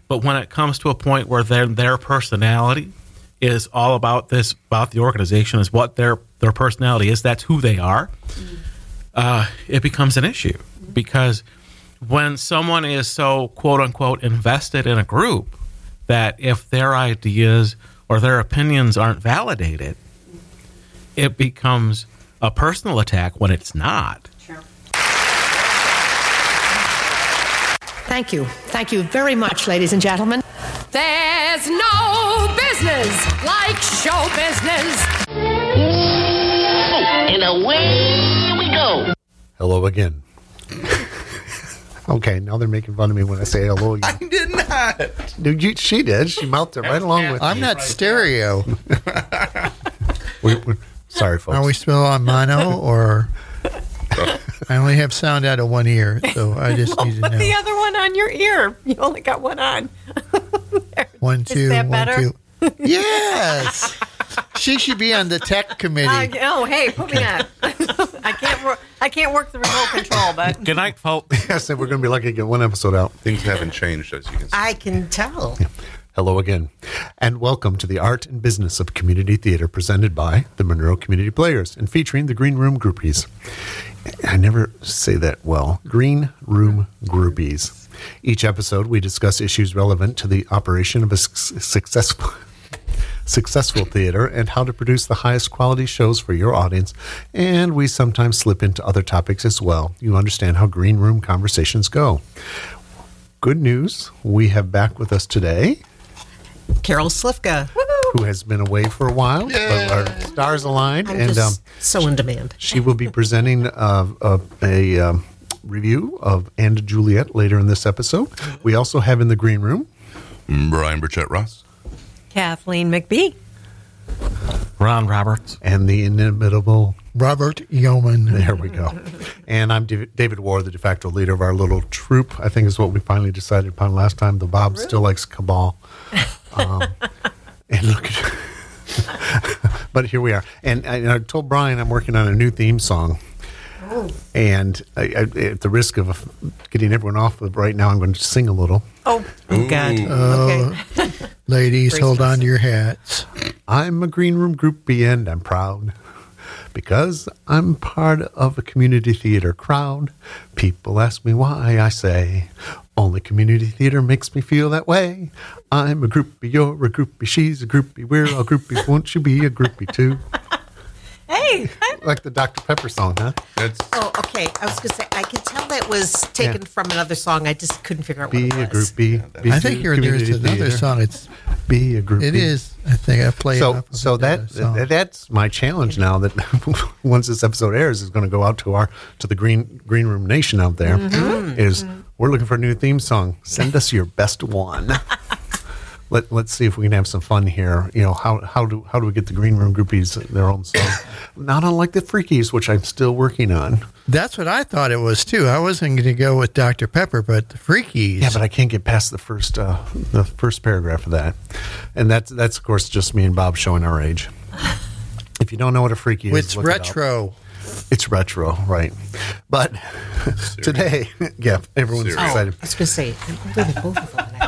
But when it comes to a point where their personality is all about the organization, is what their personality is, that's who they are, it becomes an issue. Because when someone is so, quote unquote, invested in a group, that if their ideas or their opinions aren't validated, it becomes a personal attack when it's not. Sure. Thank you. Thank you very much, ladies and gentlemen. There's no business like show business. And away we go. Hello again. Okay, now they're making fun of me when I say hello again. I did not. Dude, she did. She mouthed it right along with I'm me. not stereo. Sorry, folks. Are we still on mono, or I only have sound out of one ear, so I just need to Put know. the other one on your ear. You only got one on. One, two, Is that one, better? two. Yes. She should be on the tech committee. Hey, put me on. I can't work the remote control, but Good night, folks. I said we're going to be lucky to get one episode out. Things haven't changed, as you can see. I can tell. Hello again, and welcome to the Art and Business of Community Theater, presented by the Monroe Community Players and featuring the Green Room Groupies. I never say that well. Green Room Groupies. Each episode, we discuss issues relevant to the operation of a successful theater and how to produce the highest quality shows for your audience. And we sometimes slip into other topics as well. You understand how Green Room conversations go. Good news, we have back with us today Carol Slifka. who has been away for a while, but our stars aligned, I'm and just so in demand. she will be presenting a review of And Juliet later in this episode. We also have in the green room Brian Burchett Ross. Kathleen McBee. Ron Roberts. and the inimitable. Robert Yeoman. There we go. And I'm David Ward, the de facto leader of our little troop. I think is what we finally decided upon last time. The Bob still likes Cabal. And look at but here we are. And I told Brian I'm working on a new theme song. And at the risk of getting everyone off right now, I'm going to sing a little. Oh, God. Okay. Ladies, hold on to your hats. I'm a Green Room groupie and I'm proud because I'm part of a community theater crowd. People ask me why, I say, only community theater makes me feel that way. I'm a groupie, you're a groupie, she's a groupie, we're all groupies, won't you be a groupie too? Hey. Like the Dr. Pepper song, huh? That's Oh, okay. I was going to say, I could tell that was taken from another song. I just couldn't figure out what Be it a was. groupie. Be I think there's community another theater. song. Be a groupie. It is. I think I played So that's my challenge now. That once this episode airs, is going to go out to the Green Room Nation out there. Is we're looking for a new theme song. Send us your best one. Let's see if we can have some fun here. You know, how do we get the Green Room groupies their own song? Not unlike the Freakies, which I'm still working on. That's what I thought it was too. I wasn't going to go with Dr. Pepper, but the Freakies. Yeah, but I can't get past the first paragraph of that, and that's of course just me and Bob showing our age. If you don't know what a Freaky is, It's look it up. retro. It's retro, right? But today, yeah, everyone's Cereal. excited. I was going to say, I'm with both of them.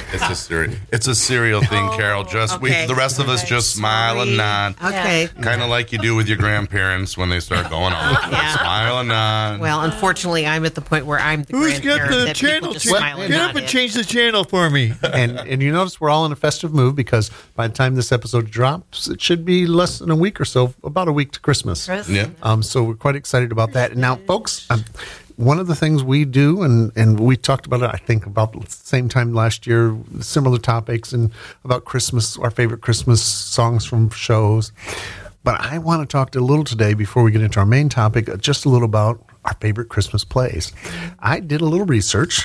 it's a serial thing, Carol. Just okay. the rest of us just smile and nod. Okay. Kind of like you do with your grandparents when they start going on. Yeah. Smile and nod. Well, unfortunately, I'm at the point where I'm the Who's got grandparent the that people channel? just smile and Get nod up and at. change the channel for me. And you notice we're all in a festive mood because by the time this episode drops, it should be less than a week or so, about a week to Christmas. Yeah. So we're quite excited about that. And now, folks, one of the things we do, and we talked about it, I think, about the same time last year, similar topics, and about Christmas, our favorite Christmas songs from shows. But I want to talk a little today, before we get into our main topic, just a little about our favorite Christmas plays. I did a little research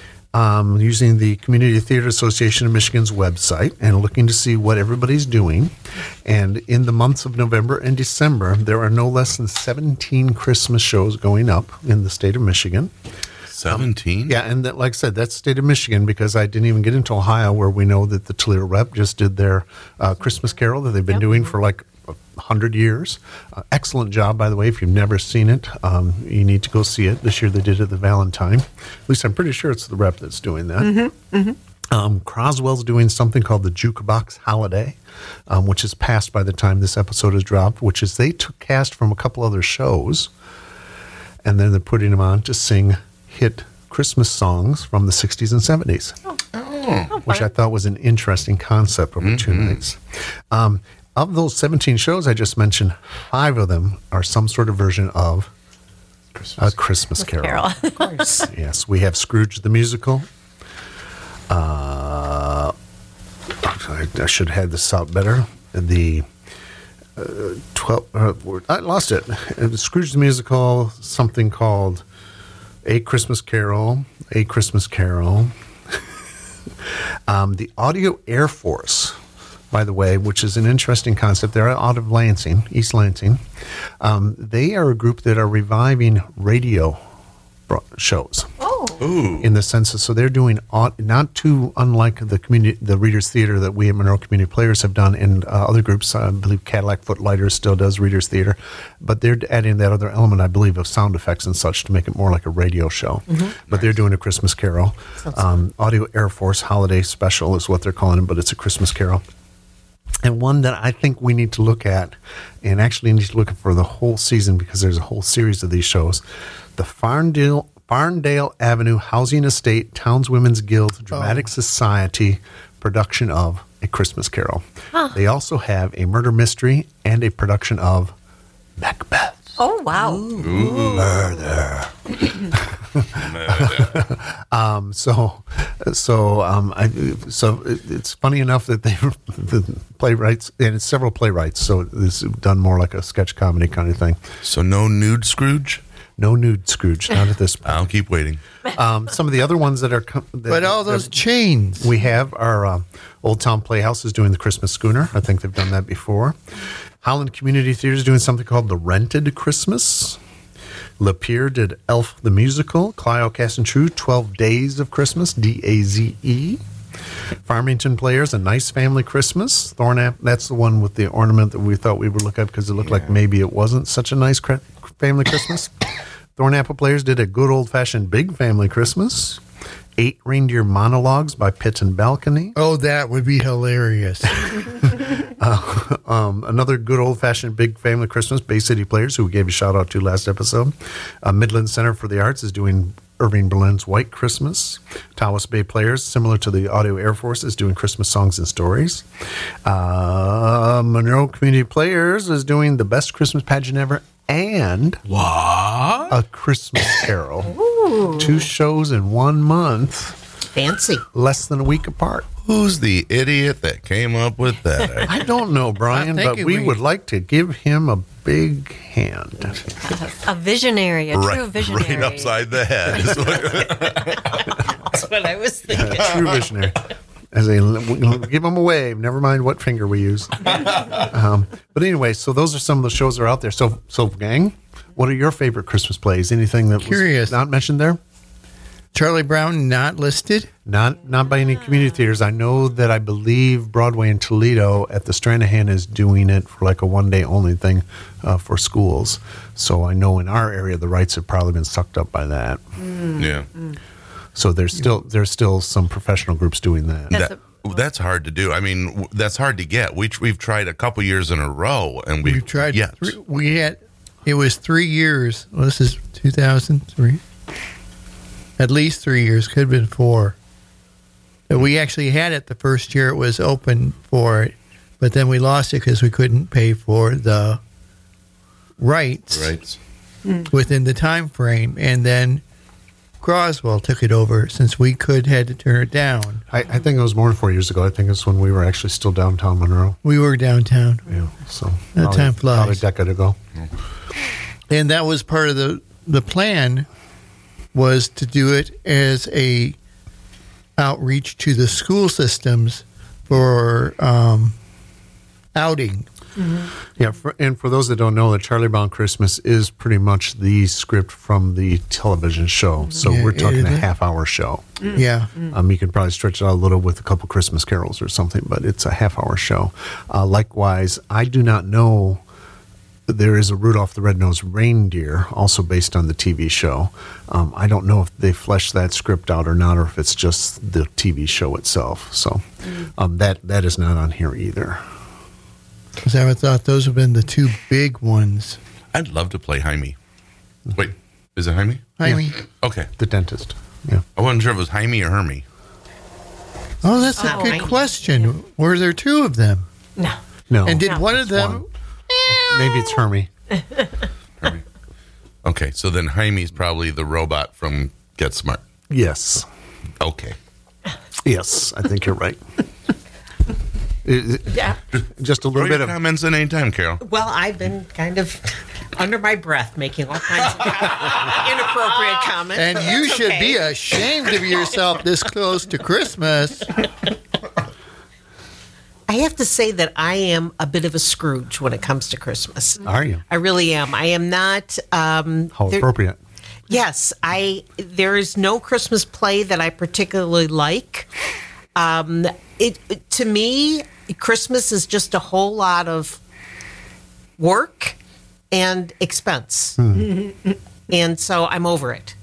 using the Community Theater Association of Michigan's website and looking to see what everybody's doing. And in the months of November and December, there are no less than 17 Christmas shows going up in the state of Michigan. 17? Yeah, and that, like I said, that's state of Michigan, because I didn't even get into Ohio, where we know that the Toledo Rep just did their Christmas Carol that they've been doing for like 100 years. Excellent job, by the way. If you've never seen it, you need to go see it. This year they did it at the Valentine. At least I'm pretty sure it's the Rep that's doing that. Croswell's doing something called the Jukebox Holiday, which is past by the time this episode is dropped, which is they took cast from a couple other shows, and then they're putting them on to sing hit Christmas songs from the 60s and 70s, which I thought was an interesting concept over 2 nights. Of those 17 shows I just mentioned, 5 of them are some sort of version of A Christmas Carol. Of course. Yes, we have Scrooge the Musical. I should have had this out better. The 12. I lost it. Scrooge the Musical. Something called A Christmas Carol. A Christmas Carol. The Audio Air Force, by the way, which is an interesting concept. They're out of Lansing, East Lansing. They are a group that are reviving radio shows. In the sense of, so they're doing not too unlike the Readers Theater that we at Monroe Community Players have done, and other groups. I believe Cadillac Footlighters still does Readers Theater, but they're adding that other element, I believe, of sound effects and such to make it more like a radio show. But they're doing A Christmas Carol. Audio Air Force Holiday Special is what they're calling it, but it's A Christmas Carol. And one that I think we need to look at, and actually need to look at for the whole season, because there's a whole series of these shows, the Farndale Avenue Housing Estate Townswomen's Guild Dramatic Society production of A Christmas Carol. They also have a murder mystery and a production of Macbeth. Oh, wow. Murder. So it's funny enough that the playwrights, and it's several playwrights, so this is done more like a sketch comedy kind of thing. So no nude Scrooge? No nude Scrooge, not at this point. I'll keep waiting. Some of the other ones that are... But all those chains. We have our Old Town Playhouse is doing the Christmas Schooner. I think they've done that before. Howland Community Theater is doing something called The Rented Christmas. Lapeer did Elf the Musical. Clio Cast and True, 12 Days of Christmas, DAZE. Farmington Players, A Nice Family Christmas. Thornap, that's the one with the ornament that we thought we would look at because it looked like maybe it wasn't such a nice family Christmas. Thornapple Players did A Good Old-Fashioned Big Family Christmas. 8 Reindeer Monologues by Pit and Balcony. Oh, that would be hilarious. Another Good Old-Fashioned Big Family Christmas, Bay City Players, who we gave a shout-out to last episode. Midland Center for the Arts is doing Irving Berlin's White Christmas. Tawas Bay Players, similar to the Audio Air Force, is doing Christmas Songs and Stories. Monroe Community Players is doing The Best Christmas Pageant Ever and A Christmas Carol. Ooh. 2 shows in 1 month. Fancy. Less than a week apart. Who's the idiot that came up with that? I don't know, Brian, but we would like to give him a big hand. A visionary, a true visionary. Right upside the head. That's what I was thinking. True visionary. As give him a wave. Never mind what finger we use. But anyway, so those are some of the shows that are out there. So gang, what are your favorite Christmas plays? Anything that was not mentioned there? Charlie Brown not listed? Not by any community theaters. I know that I believe Broadway in Toledo at the Stranahan is doing it for like a 1-day only thing for schools. So I know in our area the rights have probably been sucked up by that. Yeah. So there's still some professional groups doing that. That's hard to do. I mean, that's hard to get. We've tried a couple years in a row, and we've tried. Yeah, It was 3 years. Well, this is 2003. At least 3 years, could have been 4. But we actually had it the first year it was open for it, but then we lost it because we couldn't pay for the rights within the time frame, and then Croswell took it over since we had to turn it down. I think it was more than 4 years ago. I think it's when we were actually still downtown Monroe. We were downtown. Yeah, so that time flies. About a decade ago. And that was part of the plan, was to do it as a outreach to the school systems for outing. Mm-hmm. Yeah, and for those that don't know, the Charlie Brown Christmas is pretty much the script from the television show. So we're talking a half-hour show. Yeah. You can probably stretch it out a little with a couple Christmas carols or something, but it's a half-hour show. Likewise, I do not know there is a Rudolph the Red-Nosed Reindeer, also based on the TV show. I don't know if they fleshed that script out or not, or if it's just the TV show itself. So that is not on here either. Because I would thought those have been the two big ones. I'd love to play Jaime. Wait, is it Jaime? Jaime. Okay. The dentist. Yeah. I wasn't sure if it was Jaime or Hermie. Oh, that's a good Jaime. question. Were there two of them? No. No. And did No, one of them? one. Maybe it's Hermie. Hermie. Okay, so then Jaime's probably the robot from Get Smart. Yes. Okay. Yes, I think you're right. Yeah. Just a Throw little your bit of comments in anytime, Carol. Well, I've been kind of under my breath making all kinds of inappropriate comments. And but you that's should okay. be ashamed of yourself this close to Christmas. I have to say that I am a bit of a Scrooge when it comes to Christmas. Are you? I really am. I am not. How there- appropriate. Yes, there is no Christmas play that I particularly like. To me, Christmas is just a whole lot of work and expense, and so I'm over it.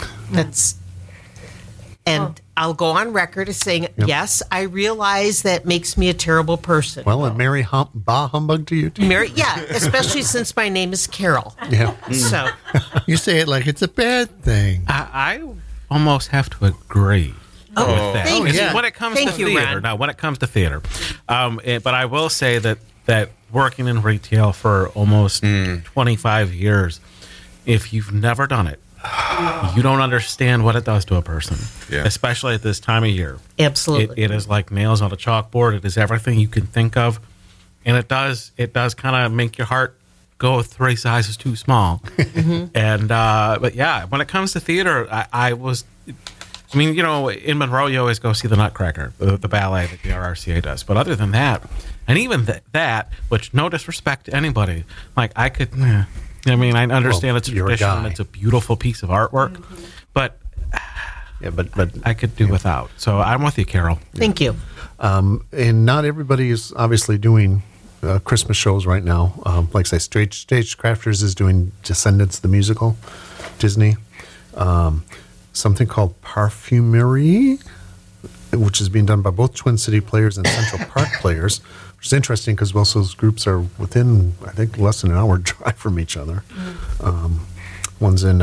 I'll go on record as saying, yes, I realize that makes me a terrible person. Well, and Mary Bah Humbug to you, too. Especially since my name is Carol. Yeah. So You say it like it's a bad thing. I almost have to agree with that. thank It's you. when it comes Thank to you, theater. Ron. Now, when it comes to theater, but I will say that working in retail for almost 25 years, if you've never done it, you don't understand what it does to a person, Yeah. especially at this time of year. absolutely. It is like nails on a chalkboard. It is everything you can think of, and it does kind of make your heart go 3 sizes too small. And but yeah, when it comes to theater, I mean, you know, in Monroe, you always go see the Nutcracker, the ballet that the RRCA does. But other than that, and even that, which no disrespect to anybody, like I could, I mean, I understand Well, it's a you're a tradition, and guy. it's a beautiful piece of artwork, but Yeah, but I could do without. So I'm with you, Carol. Thank you. and not everybody is obviously doing Christmas shows right now. Like I say, Stagecrafters is doing Descendants the musical, Disney. Something called Parfumerie, which is being done by both Twin City players and Central Park players, which is interesting because most of those groups are within, I think, less than an hour drive from each other. One's in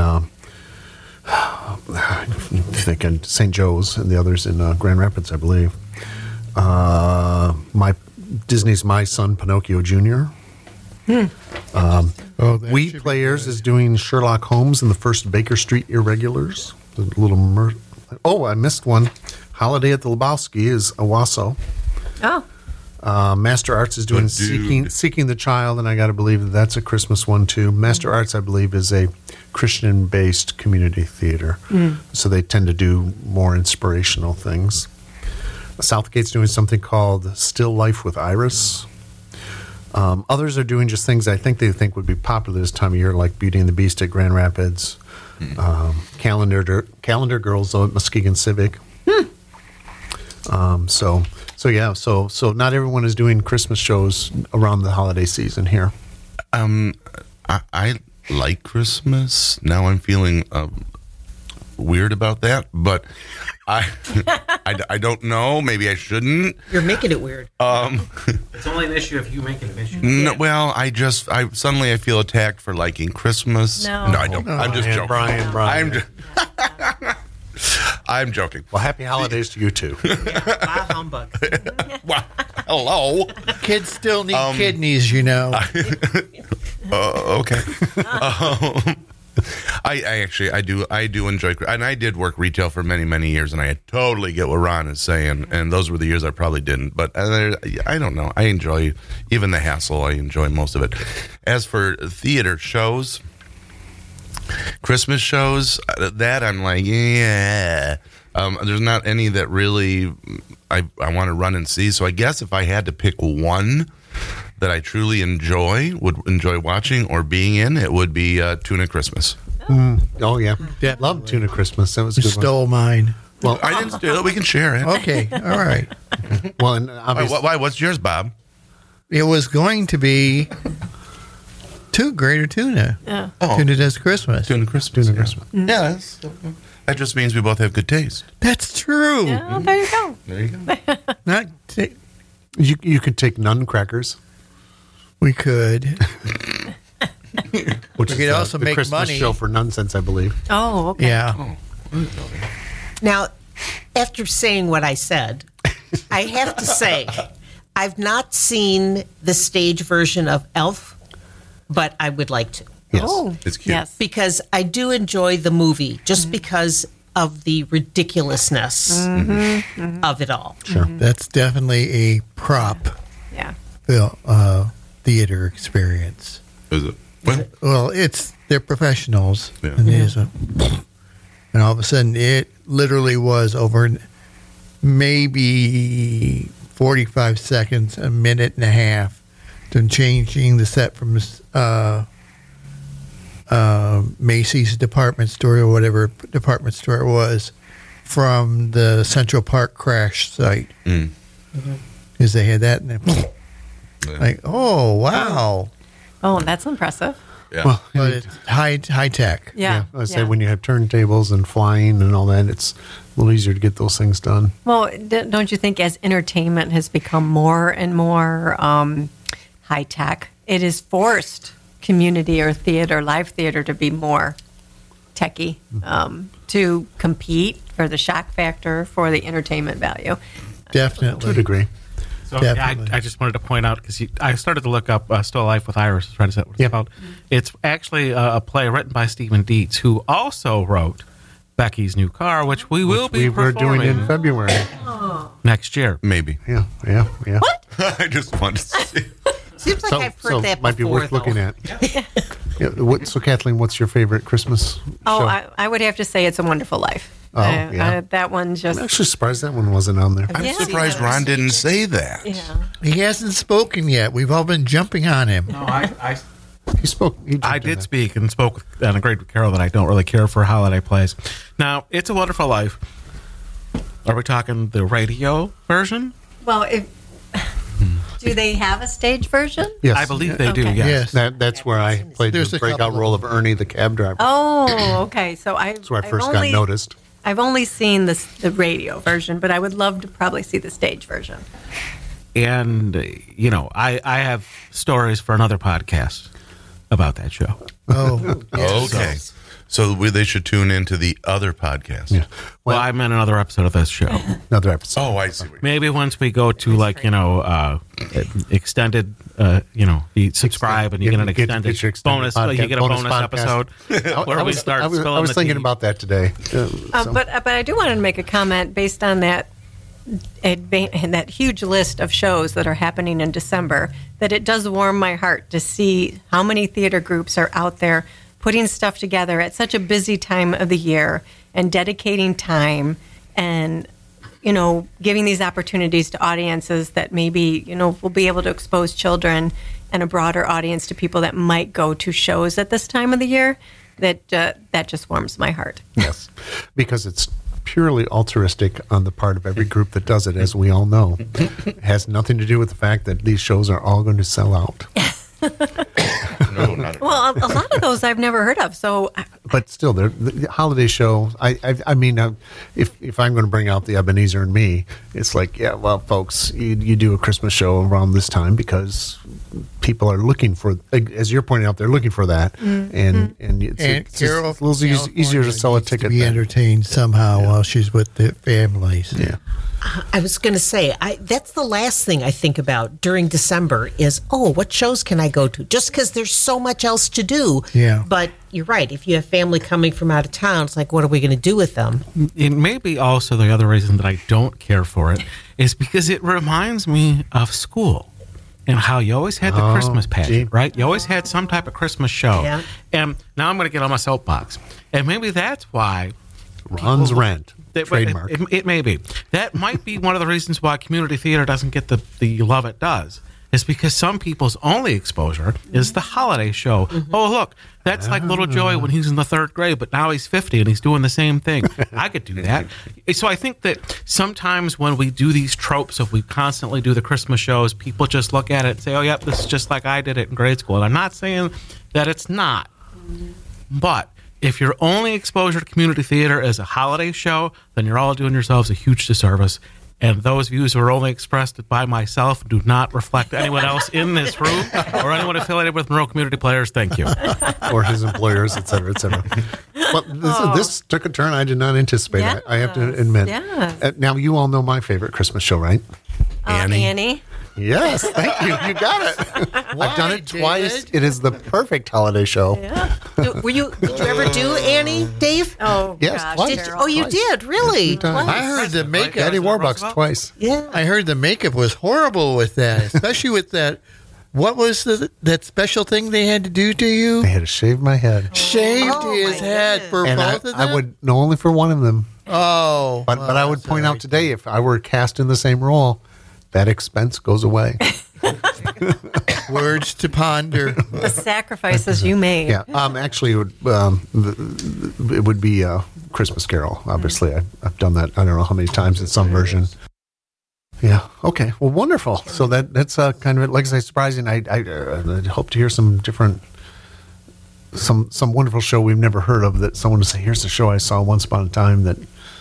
thinking St. Joe's, and the other's in Grand Rapids, I believe. Disney's My Son Pinocchio Jr. Oh, that We should be Players good. is doing Sherlock Holmes and the First Baker Street Irregulars. The little I missed one. Holiday at the Lebowski is Owasso. Oh, Master Arts is doing Dude. Seeking the Child, and I got to believe that that's a Christmas one too. Master Arts, I believe, is a Christian-based community theater, so they tend to do more inspirational things. Southgate's doing something called Still Life with Iris. Others are doing just things I think they think would be popular this time of year, like Beauty and the Beast at Grand Rapids, Calendar Girls at Muskegon Civic. So not everyone is doing Christmas shows around the holiday season here. I like Christmas. Now I'm feeling weird about that, but I don't know. Maybe I shouldn't. you're making it weird. It's only an issue if you make it an issue. No, well, I suddenly I feel attacked for liking Christmas. No. I don't. I'm just joking. Brian. I'm joking. Well, happy holidays to you too. Bah humbug. Wow. Hello. Kids still need kidneys, you know. Okay. I do enjoy, and I did work retail for many years, and I totally get what Ron is saying. And those were the years I probably didn't, but I don't know. I enjoy even the hassle. I enjoy most of it. As for theater shows, Christmas shows, that I'm like, yeah. There's not any that really I want to run and see. So I guess if I had to pick one that I truly would enjoy watching or being in, it would be Tuna Christmas. Oh yeah, Definitely. love Tuna Christmas. That was a You good one. stole mine. Well, I didn't steal it. We can share it. Okay, all right. well, and obviously, Why? What's yours, Bob? It was going to be Greater Tuna. Yeah. Tuna Does Christmas. Tuna Christmas. Tuna Christmas. Yeah, that just means we both have good taste. That's true. Yeah, well, there you go. There you go. Not You could take nun crackers, we could. which We is could also the make Christmas money. show for nonsense, I believe. Oh, okay. Yeah. Now, after saying what I said, I have to say, I've not seen the stage version of Elf, but I would like to. Yes. Oh, It's cute. yes. Because I do enjoy the movie just because of the ridiculousness of it all. Sure. That's definitely a prop Yeah. theater experience. Is it? Well, Well, they're professionals. Yeah. And, and all of a sudden, it literally was over maybe 45 seconds, a minute and a half, to changing the set from Macy's department store or whatever department store it was from the Central Park crash site. Because they had that, and then, like, oh, wow. Oh, that's impressive. yeah. Well, But it's high tech. Yeah. I say when you have turntables and flying and all that, it's a little easier to get those things done. Well, don't you think as entertainment has become more and more high tech, it has forced community or theater, live theater, to be more techy, to compete for the shock factor, for the entertainment value. Definitely. To a degree. So Definitely. I just wanted to point out, because I started to look up Still Life with Iris, is what it's called. It's actually a play written by Stephen Dietz, who also wrote Becky's New Car, which we will be We're doing performing in February. next year. Maybe. Yeah. What? I just wanted to see. Seems like I've heard that might before, be worth looking though. at. So, Kathleen, what's your favorite Christmas Oh, show? I would have to say It's a Wonderful Life. Oh, yeah. That one just, I'm actually surprised that one wasn't on there. I'm Yeah. surprised Ron didn't say that. yeah. He hasn't spoken yet. We've all been jumping on him. No, I He spoke. He jumped I in did there. speak and spoke and agreed with Carol that I don't really care for holiday plays. Now, It's a Wonderful Life. Are we talking the radio version? Well, do they have a stage version? Yes. I believe they do, Okay. yes. Yes. That's where I played There's the a breakout couple role of of Ernie, the cab driver. Oh, okay. So That's where I first got noticed. I've only seen the radio version, but I would love to probably see the stage version. And, I have stories for another podcast about that show. Oh, Okay. So they should tune into the other podcast. Yeah. Well, I'm in another episode of this show. Another episode. Oh, I see. What you're Maybe once we go to extended, you subscribe and you get an extended your extended bonus. podcast, You get a bonus podcast. episode where we start I was spilling the thinking tea. about that today. But I do want to make a comment based on that huge list of shows that are happening in December, that it does warm my heart to see how many theater groups are out there putting stuff together at such a busy time of the year and dedicating time and giving these opportunities to audiences that maybe will be able to expose children and a broader audience to people that might go to shows at this time of the year. That just warms my heart. Yes, because it's purely altruistic on the part of every group that does it, as we all know. It has nothing to do with the fact that these shows are all going to sell out. No, not at all. Well, a lot of those I've never heard of. So, But still, the holiday show. I mean, if I'm going to bring out the Ebenezer and Me, it's like, yeah, well, folks, you do a Christmas show around this time because people are looking for, as you're pointing out, they're looking for that, and it's Carol, a little easier to sell a needs to ticket. be than- entertained somehow while she's with the families. Yeah. I was going to say, that's the last thing I think about during December is, what shows can I go to? Just because there's so much else to do. Yeah. But you're right. If you have family coming from out of town, it's like, what are we going to do with them? It may be also the other reason that I don't care for it is because it reminds me of school and how you always had the Christmas pageant, right? You always had some type of Christmas show. Yeah. And now I'm going to get on my soapbox. And maybe that's why Ron's Rent. But Trademark. It may be. That might be one of the reasons why community theater doesn't get the love it does. is because some people's only exposure is the holiday show. Oh, look, that's like little Joey when he's in the 3rd grade, but now he's 50 and he's doing the same thing. I could do that. So I think that sometimes when we do these tropes, if we constantly do the Christmas shows, people just look at it and say, oh, yep, this is just like I did it in grade school. And I'm not saying that it's not. But if your only exposure to community theater is a holiday show, then you're all doing yourselves a huge disservice. And those views are only expressed by myself, do not reflect anyone else in this room or anyone affiliated with Monroe Community Players. Thank you. Or his employers, et cetera, et cetera. Well, this took a turn I did not anticipate. Yes. I have to admit. Yes. Now, you all know my favorite Christmas show, right? Annie. Yes, thank you. You got it. I've done it twice. It is the perfect holiday show. Yeah. Did you ever do Annie, Dave? Oh, Yes, gosh. twice. Carol. Oh, you Twice. did? Really? times. I heard the makeup. Eddie Warbucks twice. Yeah. I heard the makeup was horrible with that, especially with that. What was that special thing they had to do to you? They had to shave my head. Shaved Oh, his my head goodness. for And both of them. I would, no, only for one of them. Oh, But I would point out today, if I were cast in the same role, that expense goes away. words to ponder. The sacrifices you made. Yeah, actually, it would be Christmas Carol. Obviously, I've done that. I don't know how many times in some version. Yeah. Okay. Well, wonderful. So that's kind of, like I say, surprising. I hope to hear some different, some wonderful show we've never heard of that someone would say, "Here's the show I saw once upon a time." That,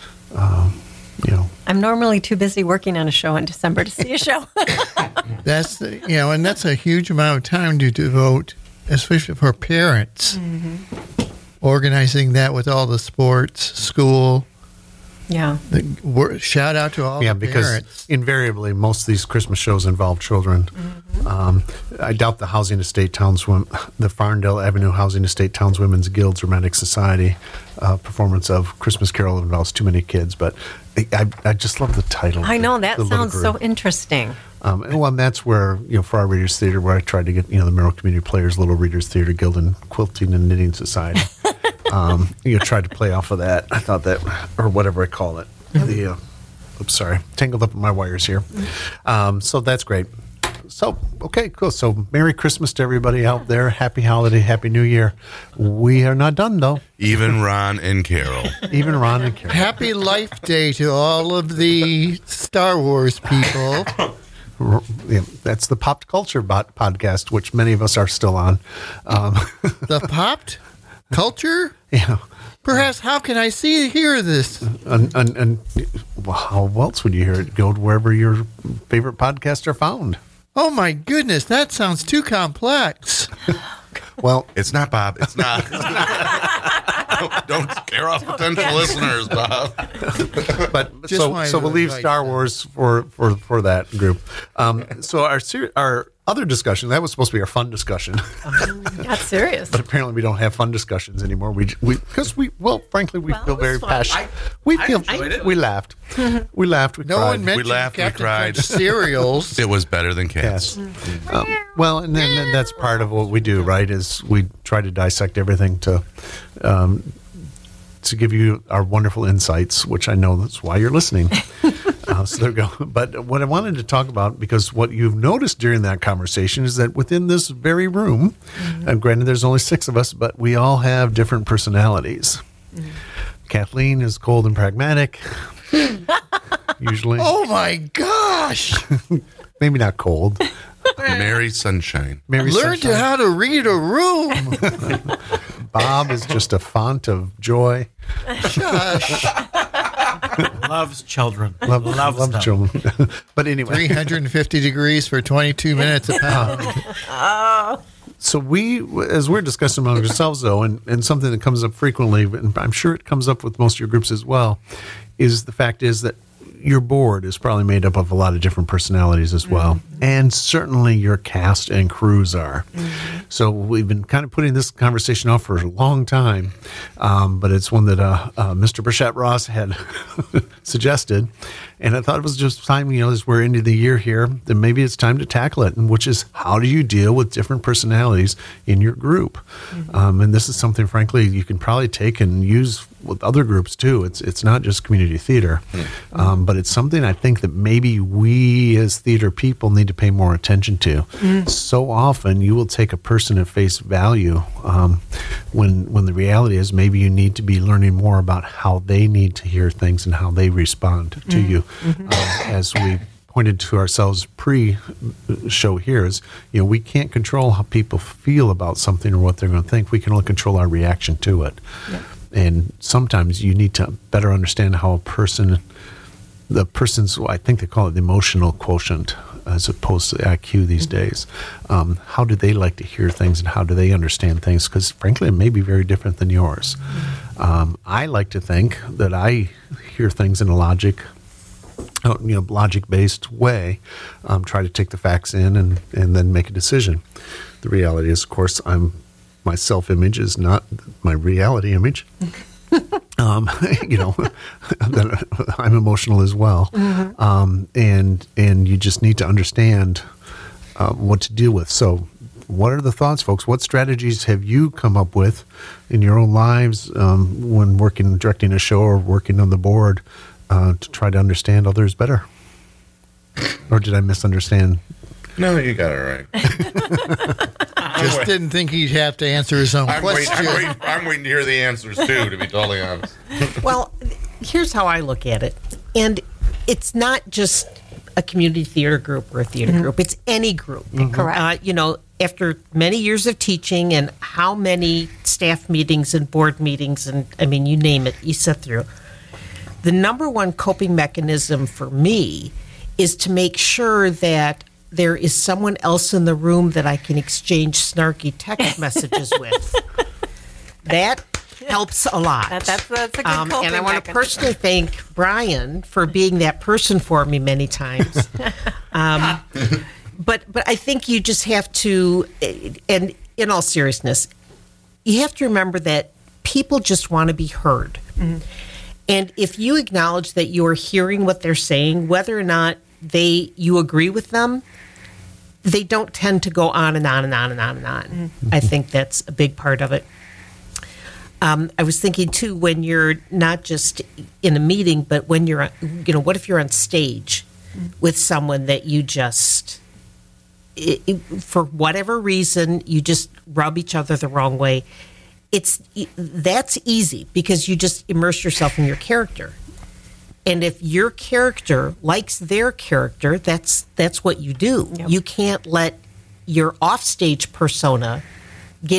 I'm normally too busy working on a show in December to see a show. That's and that's a huge amount of time to devote, especially for parents. Organizing that with all the sports, school. Yeah. Shout out to all the because parents. invariably most of these Christmas shows involve children. I doubt the Housing Estate the Farndale Avenue Housing Estate Townswomen's Guild Dramatic Society performance of Christmas Carol involves too many kids, but I just love the title. I know, that the little sounds so group. interesting. And that's where, for our Readers Theater, where I tried to get, the Monroe Community Players Little Readers Theater Guild and Quilting and Knitting Society. Tried to play off of that. I thought that, or whatever I call it. Tangled up in my wires here. So that's great. So, okay, cool. So Merry Christmas to everybody out there. Happy holiday, Happy New Year. We are not done, though. Even Ron and Carol. Even Ron and Carol. Happy Life Day to all of the Star Wars people. Yeah, that's the Popped Culture podcast, which many of us are still on. The Popped Culture? Yeah. Perhaps, how can I hear this? And how else would you hear it? Go to wherever your favorite podcasts are found. Oh my goodness, that sounds too complex. Well, It's not, Bob. It's not. Don't scare off potential listeners, Bob. but Just wanted so to we'll leave invite Star them. Wars for that group. So our other discussion, that was supposed to be our fun discussion, Got serious. but apparently we don't have fun discussions anymore. Because frankly we feel it was very fun. passionate. We laughed. We laughed. We No cried. one mentioned laughed, we Captain cried. Crunch cereals. It was better than cats. Yes. Well, and then that's part of what we do, right? Is we try to dissect everything to give you our wonderful insights, which I know that's why you're listening. So there we go. But what I wanted to talk about, because what you've noticed during that conversation is that within this very room, and granted there's only 6 of us, but we all have different personalities. Kathleen is cold and pragmatic, usually. Oh my gosh! Maybe not cold. Merry Sunshine. Mary Learn Sunshine. how to read a room. Bob is just a font of joy. Gosh, Loves children. Love them. children. But anyway, 350 degrees for 22 minutes a pound. so as we're discussing among ourselves, though, and something that comes up frequently, and I'm sure it comes up with most of your groups as well, is the fact is that your board is probably made up of a lot of different personalities as well. And certainly your cast and crews are. So we've been kind of putting this conversation off for a long time, but it's one that Mr. Burchett Ross had suggested. And I thought it was just time, as we're into the year here, then maybe it's time to tackle it, and which is, how do you deal with different personalities in your group? And this is something, frankly, you can probably take and use with other groups too. It's not just community theater, but it's something I think that maybe we as theater people need to pay more attention to. So often you will take a person at face value when the reality is maybe you need to be learning more about how they need to hear things and how they respond to you. As we pointed to ourselves pre-show here is, we can't control how people feel about something or what they're going to think. We can only control our reaction to it. Yep. And sometimes you need to better understand how the person's, I think they call it the emotional quotient as opposed to IQ these days. How do they like to hear things and how do they understand things? Because frankly, it may be very different than yours. I like to think that I hear things in a logic-based way, try to take the facts in and then make a decision. The reality is, of course, my self-image is not my reality image. That I'm emotional as well. And you just need to understand what to deal with. So what are the thoughts, folks? What strategies have you come up with in your own lives when directing a show or working on the board to try to understand others better? Or did I misunderstand? No, you got it right. Just didn't think he'd have to answer his own question. I'm waiting to hear the answers, too, to be totally honest. Well, here's how I look at it. And it's not just a community theater group or a theater group. It's any group. Correct. After many years of teaching and how many staff meetings and board meetings, and you name it, you sit through. The number one coping mechanism for me is to make sure that there is someone else in the room that I can exchange snarky text messages with. That helps a lot. That's a good coping And I want to mechanism. personally thank Brian for being that person for me many times. But I think you just have to, and in all seriousness, you have to remember that people just want to be heard. And if you acknowledge that you're hearing what they're saying, whether or not you agree with them, they don't tend to go on and on and on and on and on. I think that's a big part of it. I was thinking too, when you're not just in a meeting, but when you're, what if you're on stage with someone that you just, for whatever reason, you just rub each other the wrong way. That's easy because you just immerse yourself in your character. And if your character likes their character, that's what you do. Yep. You can't let your offstage persona get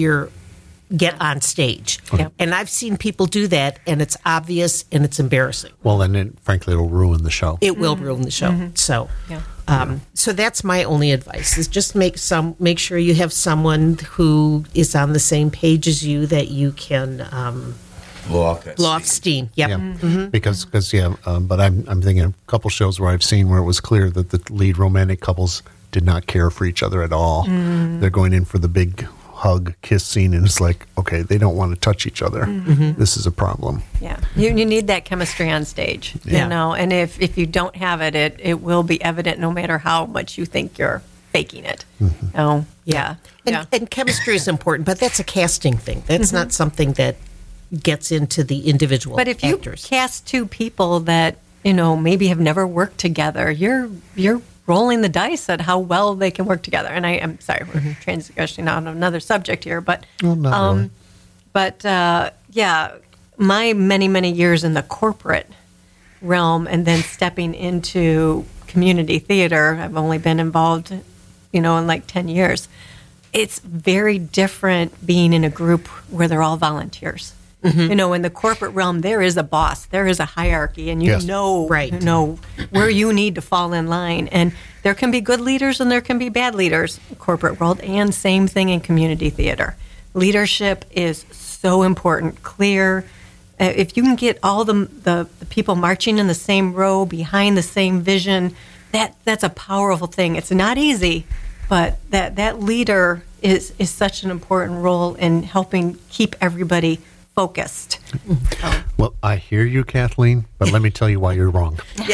on stage. Yep. And I've seen people do that, and it's obvious and it's embarrassing. Well, and frankly, it'll ruin the show. It will ruin the show. So, so that's my only advice: is just make sure you have someone who is on the same page as you that you can Blow off steam. Yep. Yeah, because but I'm thinking of a couple shows where I've seen where it was clear that the lead romantic couples did not care for each other at all. They're going in for the big hug, kiss scene, and it's like, okay, they don't want to touch each other. This is a problem. Yeah, you need that chemistry on stage, Yeah. and if you don't have it, it will be evident no matter how much you think you're faking it. Oh, yeah. And chemistry is important, but that's a casting thing. That's not something that gets into the individual But if you actors. cast two people that maybe have never worked together, you're rolling the dice at how well they can work together. And I'm sorry, we're transitioning on another subject here, but Not really. my many years in the corporate realm and then stepping into community theater, I've only been involved, in like 10 years. It's very different being in a group where they're all volunteers. In the corporate realm, there is a boss, there is a hierarchy, and you Yes. know, Right. where you need to fall in line. And there can be good leaders and there can be bad leaders in corporate world, and same thing in community theater. Leadership is so important, clear. If you can get all the people marching in the same row behind the same vision, that's a powerful thing. It's not easy, but that leader is such an important role in helping keep everybody focused. Well, I hear you, Kathleen, but let me tell you why you're wrong. Yeah.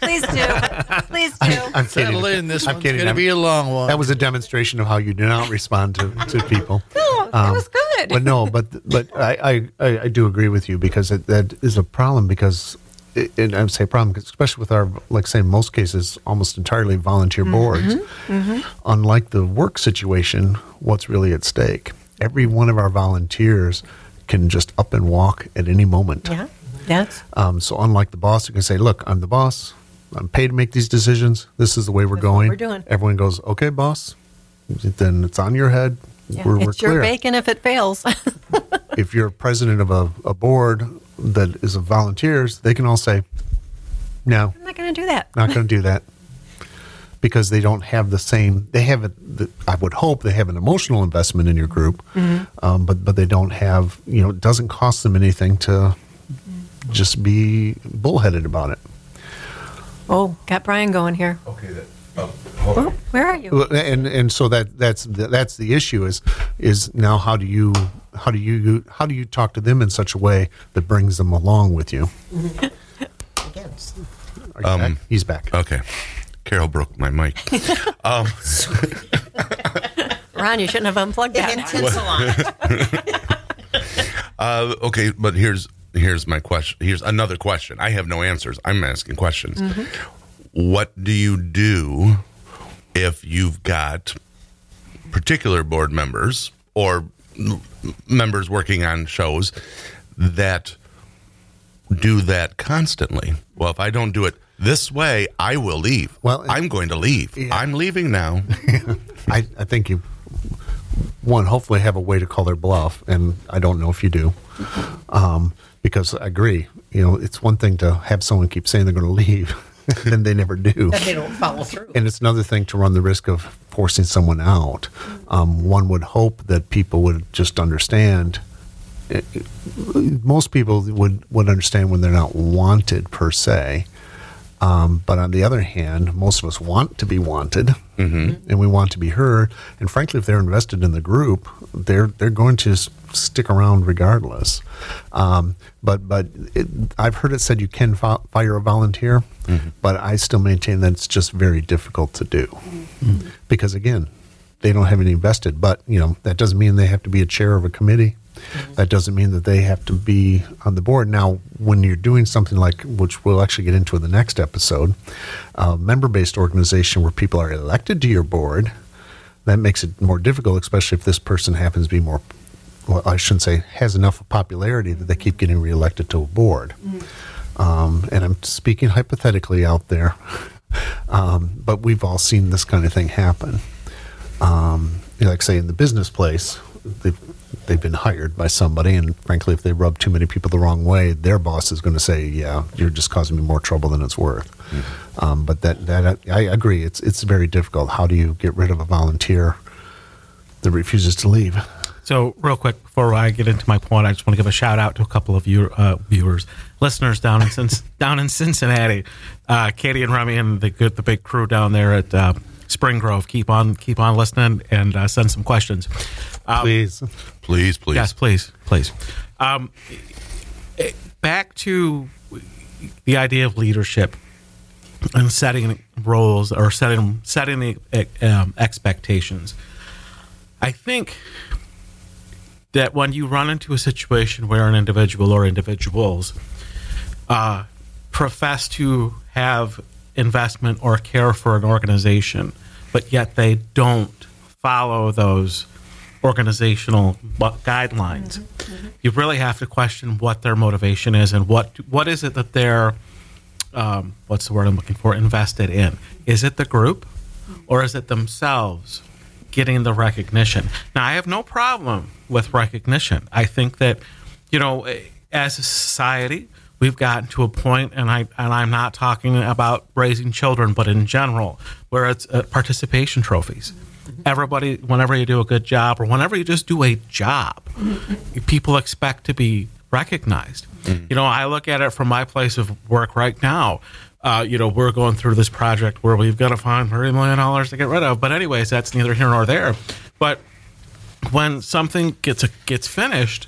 Please do. Please do. I'm kidding. Settle in. This I'm one's kidding. going to be a long one. That was a demonstration of how you do not respond to people. No, that was good. But no, but I do agree with you because that is a problem because. And I would say problem, especially with our, like say, in most cases, almost entirely volunteer boards. Unlike the work situation, what's really at stake? Every one of our volunteers can just up and walk at any moment. Yeah. Yes. So unlike the boss, you can say, look, I'm the boss. I'm paid to make these decisions. This is the way we're going. we're doing. Everyone goes, okay, boss. Then it's on your head. Yeah. We're It's your clear. bacon if it fails. If you're president of a board that is of volunteers, they can all say, no, I'm not going to do that. not going to do that. Because they don't have the same, they have, I would hope they have an emotional investment in your group, but they don't have, it doesn't cost them anything to just be bullheaded about it. Oh, got Brian going here. Okay. Oh, where are you? And so that's the issue is now how do you talk to them in such a way that brings them along with you? Again, Are you back? He's back. Okay. Carol broke my mic. Ron, you shouldn't have unplugged an that. intense salon. Okay, but here's my question. Here's another question. I have no answers. I'm asking questions. What do you do if you've got particular board members or members working on shows that do that constantly? Well, if I don't do it this way, I will leave. Well, I'm going to leave. Yeah. I'm leaving now. I think you hopefully have a way to call their bluff, and I don't know if you do, because I agree. It's one thing to have someone keep saying they're going to leave, then they never do. That they don't follow through. And it's another thing to run the risk of forcing someone out. One would hope that people would just understand. Most people would understand when they're not wanted per se. But on the other hand, most of us want to be wanted, and we want to be heard. And frankly, if they're invested in the group, they're going to stick around regardless. But I've heard it said you can fire a volunteer, but I still maintain that it's just very difficult to do because again, they don't have any invested. But that doesn't mean they have to be a chair of a committee. That doesn't mean that they have to be on the board. Now, when you're doing something like, which we'll actually get into in the next episode, member-based organization where people are elected to your board, that makes it more difficult, especially if this person happens to be more, well, I shouldn't say has enough popularity that they keep getting reelected to a board. And I'm speaking hypothetically out there, but we've all seen this kind of thing happen. Like say in the business place, they've been hired by somebody, and frankly, if they rub too many people the wrong way, their boss is going to say, "Yeah, you're just causing me more trouble than it's worth." But that I agree, it's very difficult. How do you get rid of a volunteer that refuses to leave? So, real quick, before I get into my point, I just want to give a shout out to a couple of listeners down in Cincinnati, Katie and Remy, and the big crew down there at Spring Grove. Keep on listening and send some questions. Please. Yes, please. Back to the idea of leadership and setting roles or setting the expectations. I think that when you run into a situation where an individual or individuals profess to have investment or care for an organization, but yet they don't follow those organizational guidelines, you really have to question what their motivation is and what is it that they're what's the word I'm looking for, invested in. Is it the group or is it themselves getting the recognition? Now, I have no problem with recognition. I think that, as a society, we've gotten to a point, and I'm not talking about raising children, but in general, where it's participation trophies. Everybody, whenever you do a good job or whenever you just do a job, people expect to be recognized. I look at it from my place of work right now. We're going through this project where we've got to find $30 million to get rid of. But anyways, that's neither here nor there. But when something gets finished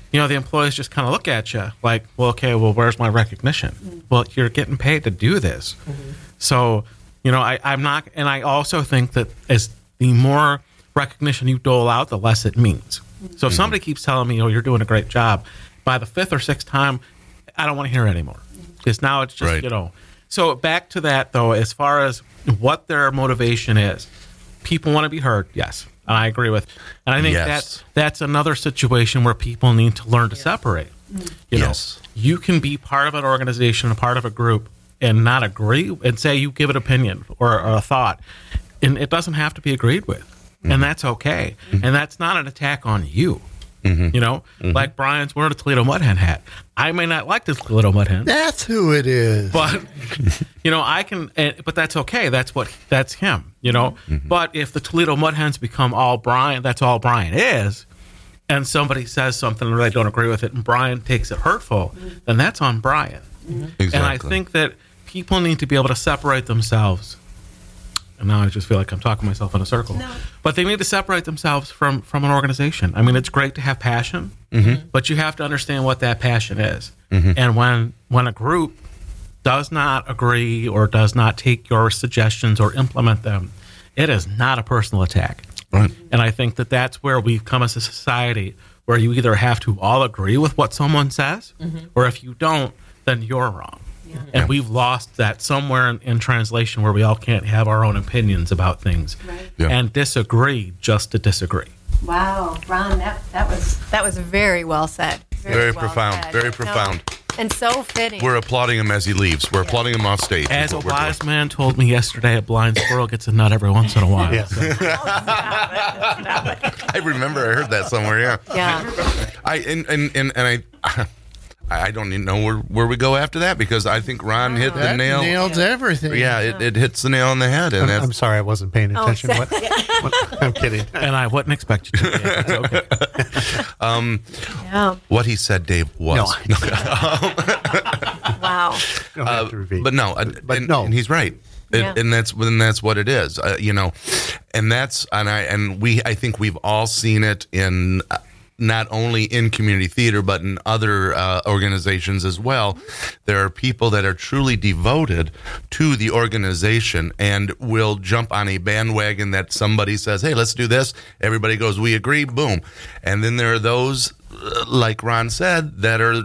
the employees just kind of look at you like, well, okay, well, where's my recognition? Well, you're getting paid to do this. So, I'm not, and I also think that as the more recognition you dole out, the less it means. So if somebody keeps telling me, you're doing a great job, by the 5th or 6th time, I don't want to hear it anymore. Because now it's just, Right. So back to that, though, as far as what their motivation is, people want to be heard, yes. And I agree with. And I think Yes. that's another situation where people need to learn to separate. Yes. You can be part of an organization, a part of a group, and not agree, and say you give an opinion or a thought, and it doesn't have to be agreed with, and that's okay. And that's not an attack on you. Like Brian's wearing a Toledo Mud Hen hat. I may not like this Toledo Mud Hen, That's who it is. but I can. But that's okay. That's him. But if the Toledo Mud Hens become all Brian, that's all Brian is, and somebody says something and they don't agree with it, and Brian takes it hurtful, then that's on Brian. Exactly. And I think that people need to be able to separate themselves. And now I just feel like I'm talking myself in a circle. No. But they need to separate themselves from an organization. I mean, it's great to have passion, but you have to understand what that passion is. And when a group does not agree or does not take your suggestions or implement them, it is not a personal attack. Right. And I think that that's where we've come as a society, where you either have to all agree with what someone says, or if you don't, then you're wrong. And we've lost that somewhere in translation, where we all can't have our own opinions about things and disagree just to disagree. Wow, Ron, that was very well said. Very well profound. said. Very profound. And so fitting. We're applauding him as he leaves. We're applauding him off stage. As is a what we're doing. wise man told me yesterday, a blind squirrel gets a nut every once in a while. Yeah. So- I remember I heard that somewhere. Yeah. Yeah. I don't even know where we go after that, because I think Ron hit the That nail. nails everything. Yeah, it hits the nail on the head, and I'm that's sorry, I wasn't paying attention. sorry. What? I'm kidding. And I wouldn't expect you to. It's okay. Yeah. what he said. Dave was. Wow. You don't have to repeat. But no, and he's right. Yeah. And that's what it is, and that's I think we've all seen it in not only in community theater but in other organizations as well. There are people that are truly devoted to the organization and will jump on a bandwagon that somebody says, "Hey, let's do this." Everybody goes, "We agree." Boom. And then there are those, like Ron said, that are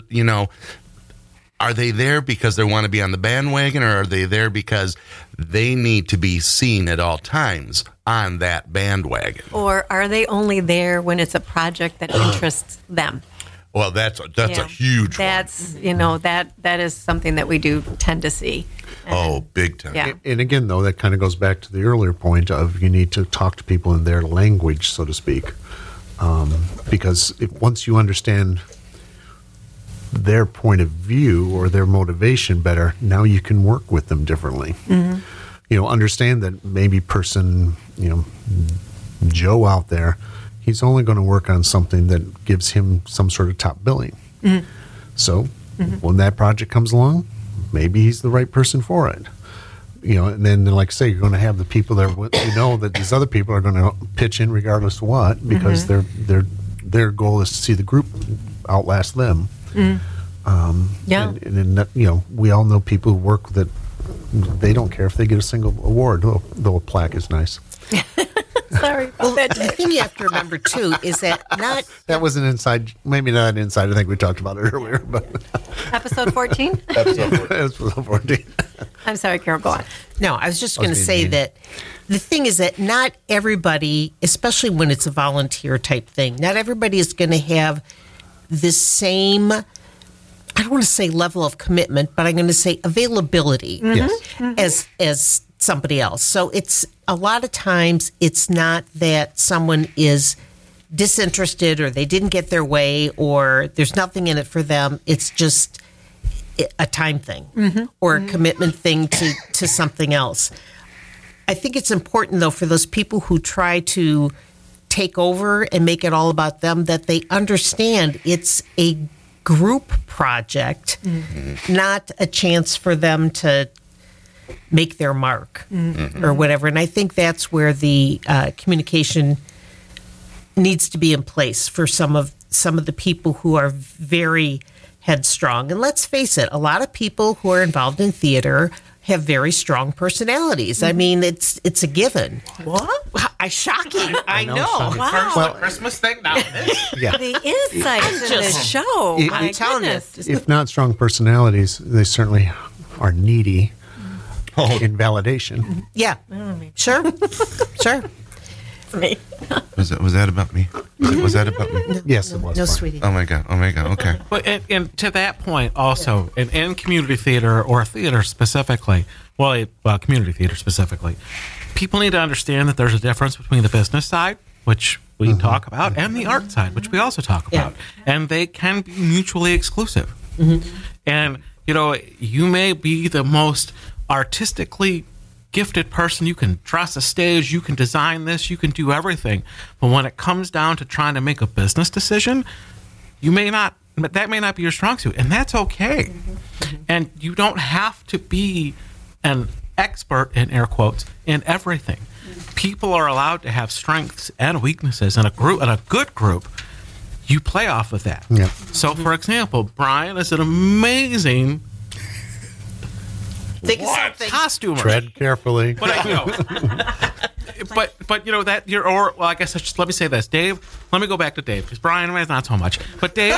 are they there because they want to be on the bandwagon, or are they there because they need to be seen at all times on that bandwagon? Or are they only there when it's a project that interests them? Well, that's a huge That's that is something that we do tend to see. one. Oh, big time. Yeah. And again, though, that kind of goes back to the earlier point of you need to talk to people in their language, so to speak, because once you understand their point of view or their motivation better, now you can work with them differently. Understand that maybe person, Joe out there, he's only going to work on something that gives him some sort of top billing. So when that project comes along, maybe he's the right person for it. And then, like I say, you're going to have the people that that these other people are going to pitch in regardless of what, because their goal is to see the group outlast them. Yeah. And then, we all know people who work that they don't care if they get a single award, though a plaque is nice. Sorry about that. The thing you have to remember too is that That was an inside, maybe not an inside. I think we talked about it earlier, but Episode 14? it's 14. I'm sorry, Carol, go on. No, I was just going to being say mean. that the thing is that not everybody, especially when it's a volunteer type thing, not everybody is going to have the same, I don't want to say level of commitment, but I'm going to say availability as somebody else. So it's a lot of times it's not that someone is disinterested or they didn't get their way or there's nothing in it for them. It's just a time thing or a commitment thing to something else. I think it's important, though, for those people who try to take over and make it all about them, that they understand it's a group project, not a chance for them to make their mark or whatever. And I think that's where the communication needs to be in place for some of some of the people who are very headstrong. And let's face it, a lot of people who are involved in theater have very strong personalities. I mean, it's a given. What? Shocking. I know. Wow. Well, Christmas thing now. Yeah. The insights in this show. I'm telling you. goodness. If not strong personalities, they certainly are needy in validation. Yeah. Sure. Sure. Me. Was that about me? Was that about me? Yes, it was. No, fun. sweetie. Oh my god. Okay. But and to that point, also in community theater or theater specifically, community theater specifically, people need to understand that there's a difference between the business side, which we talk about, and the art side, which we also talk about, and they can be mutually exclusive. And you may be the most artistically gifted person. You can dress a stage, you can design this, you can do everything. But when it comes down to trying to make a business decision, that may not be your strong suit, and that's okay. And you don't have to be an expert, in air quotes, in everything. People are allowed to have strengths and weaknesses in a group, in a good group. You play off of that. Yeah. So, for example, Brian is an amazing Think of something. costumer. Tread carefully. But I know. but that you're, or well, I guess let me say this, Dave. Let me go back to Dave because Brian not so much. But Dave,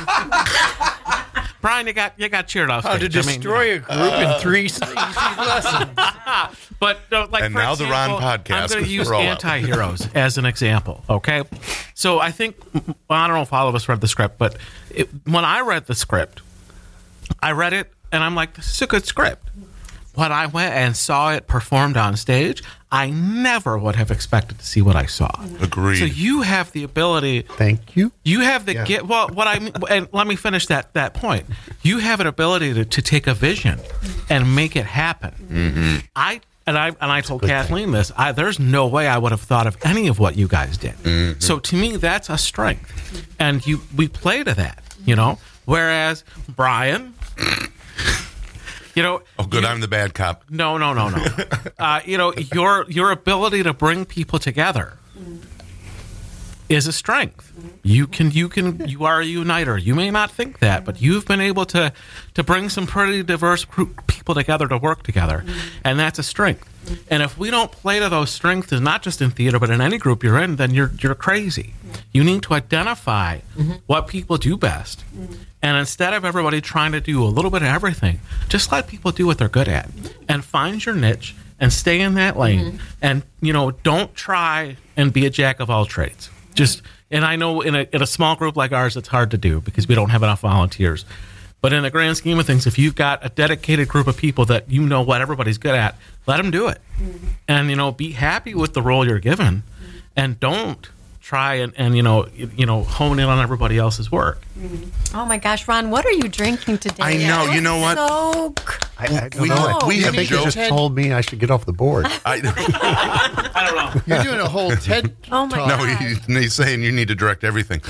Brian, you got cheered off. How to destroy a group in 3 easy lessons. But like, And for now the example, Ron podcast I'm going to is use roll up. anti-heroes as an example. Okay, so I think I don't know if all of us read the script, but when I read the script, I read it and I'm like, this is a good script. When I went and saw it performed on stage, I never would have expected to see what I saw. Agreed. So you have the ability. Thank you. You have the what I mean, and let me finish that point. You have an ability to take a vision and make it happen. I told Kathleen this. There's no way I would have thought of any of what you guys did. So to me, that's a strength, and we play to that. Whereas Brian. Oh, good. I'm the bad cop. No. Your ability to bring people together is a strength. You are a uniter. You may not think that, but you've been able to bring some pretty diverse people together to work together, and that's a strength. And if we don't play to those strengths, not just in theater, but in any group you're in, then you're crazy. You need to identify what people do best. And instead of everybody trying to do a little bit of everything, just let people do what they're good at and find your niche and stay in that lane. And, don't try and be a jack of all trades. And I know in a small group like ours, it's hard to do because we don't have enough volunteers. But in the grand scheme of things, if you've got a dedicated group of people that what everybody's good at, let them do it. And, be happy with the role you're given and don't try and hone in on everybody else's work. Oh my gosh, Ron, what are you drinking today? I know. You know what? So I don't We- know. we I have think you joked- just told me I should get off the board. I don't know. You're doing a whole TED Oh my No, God. he's saying you need to direct everything.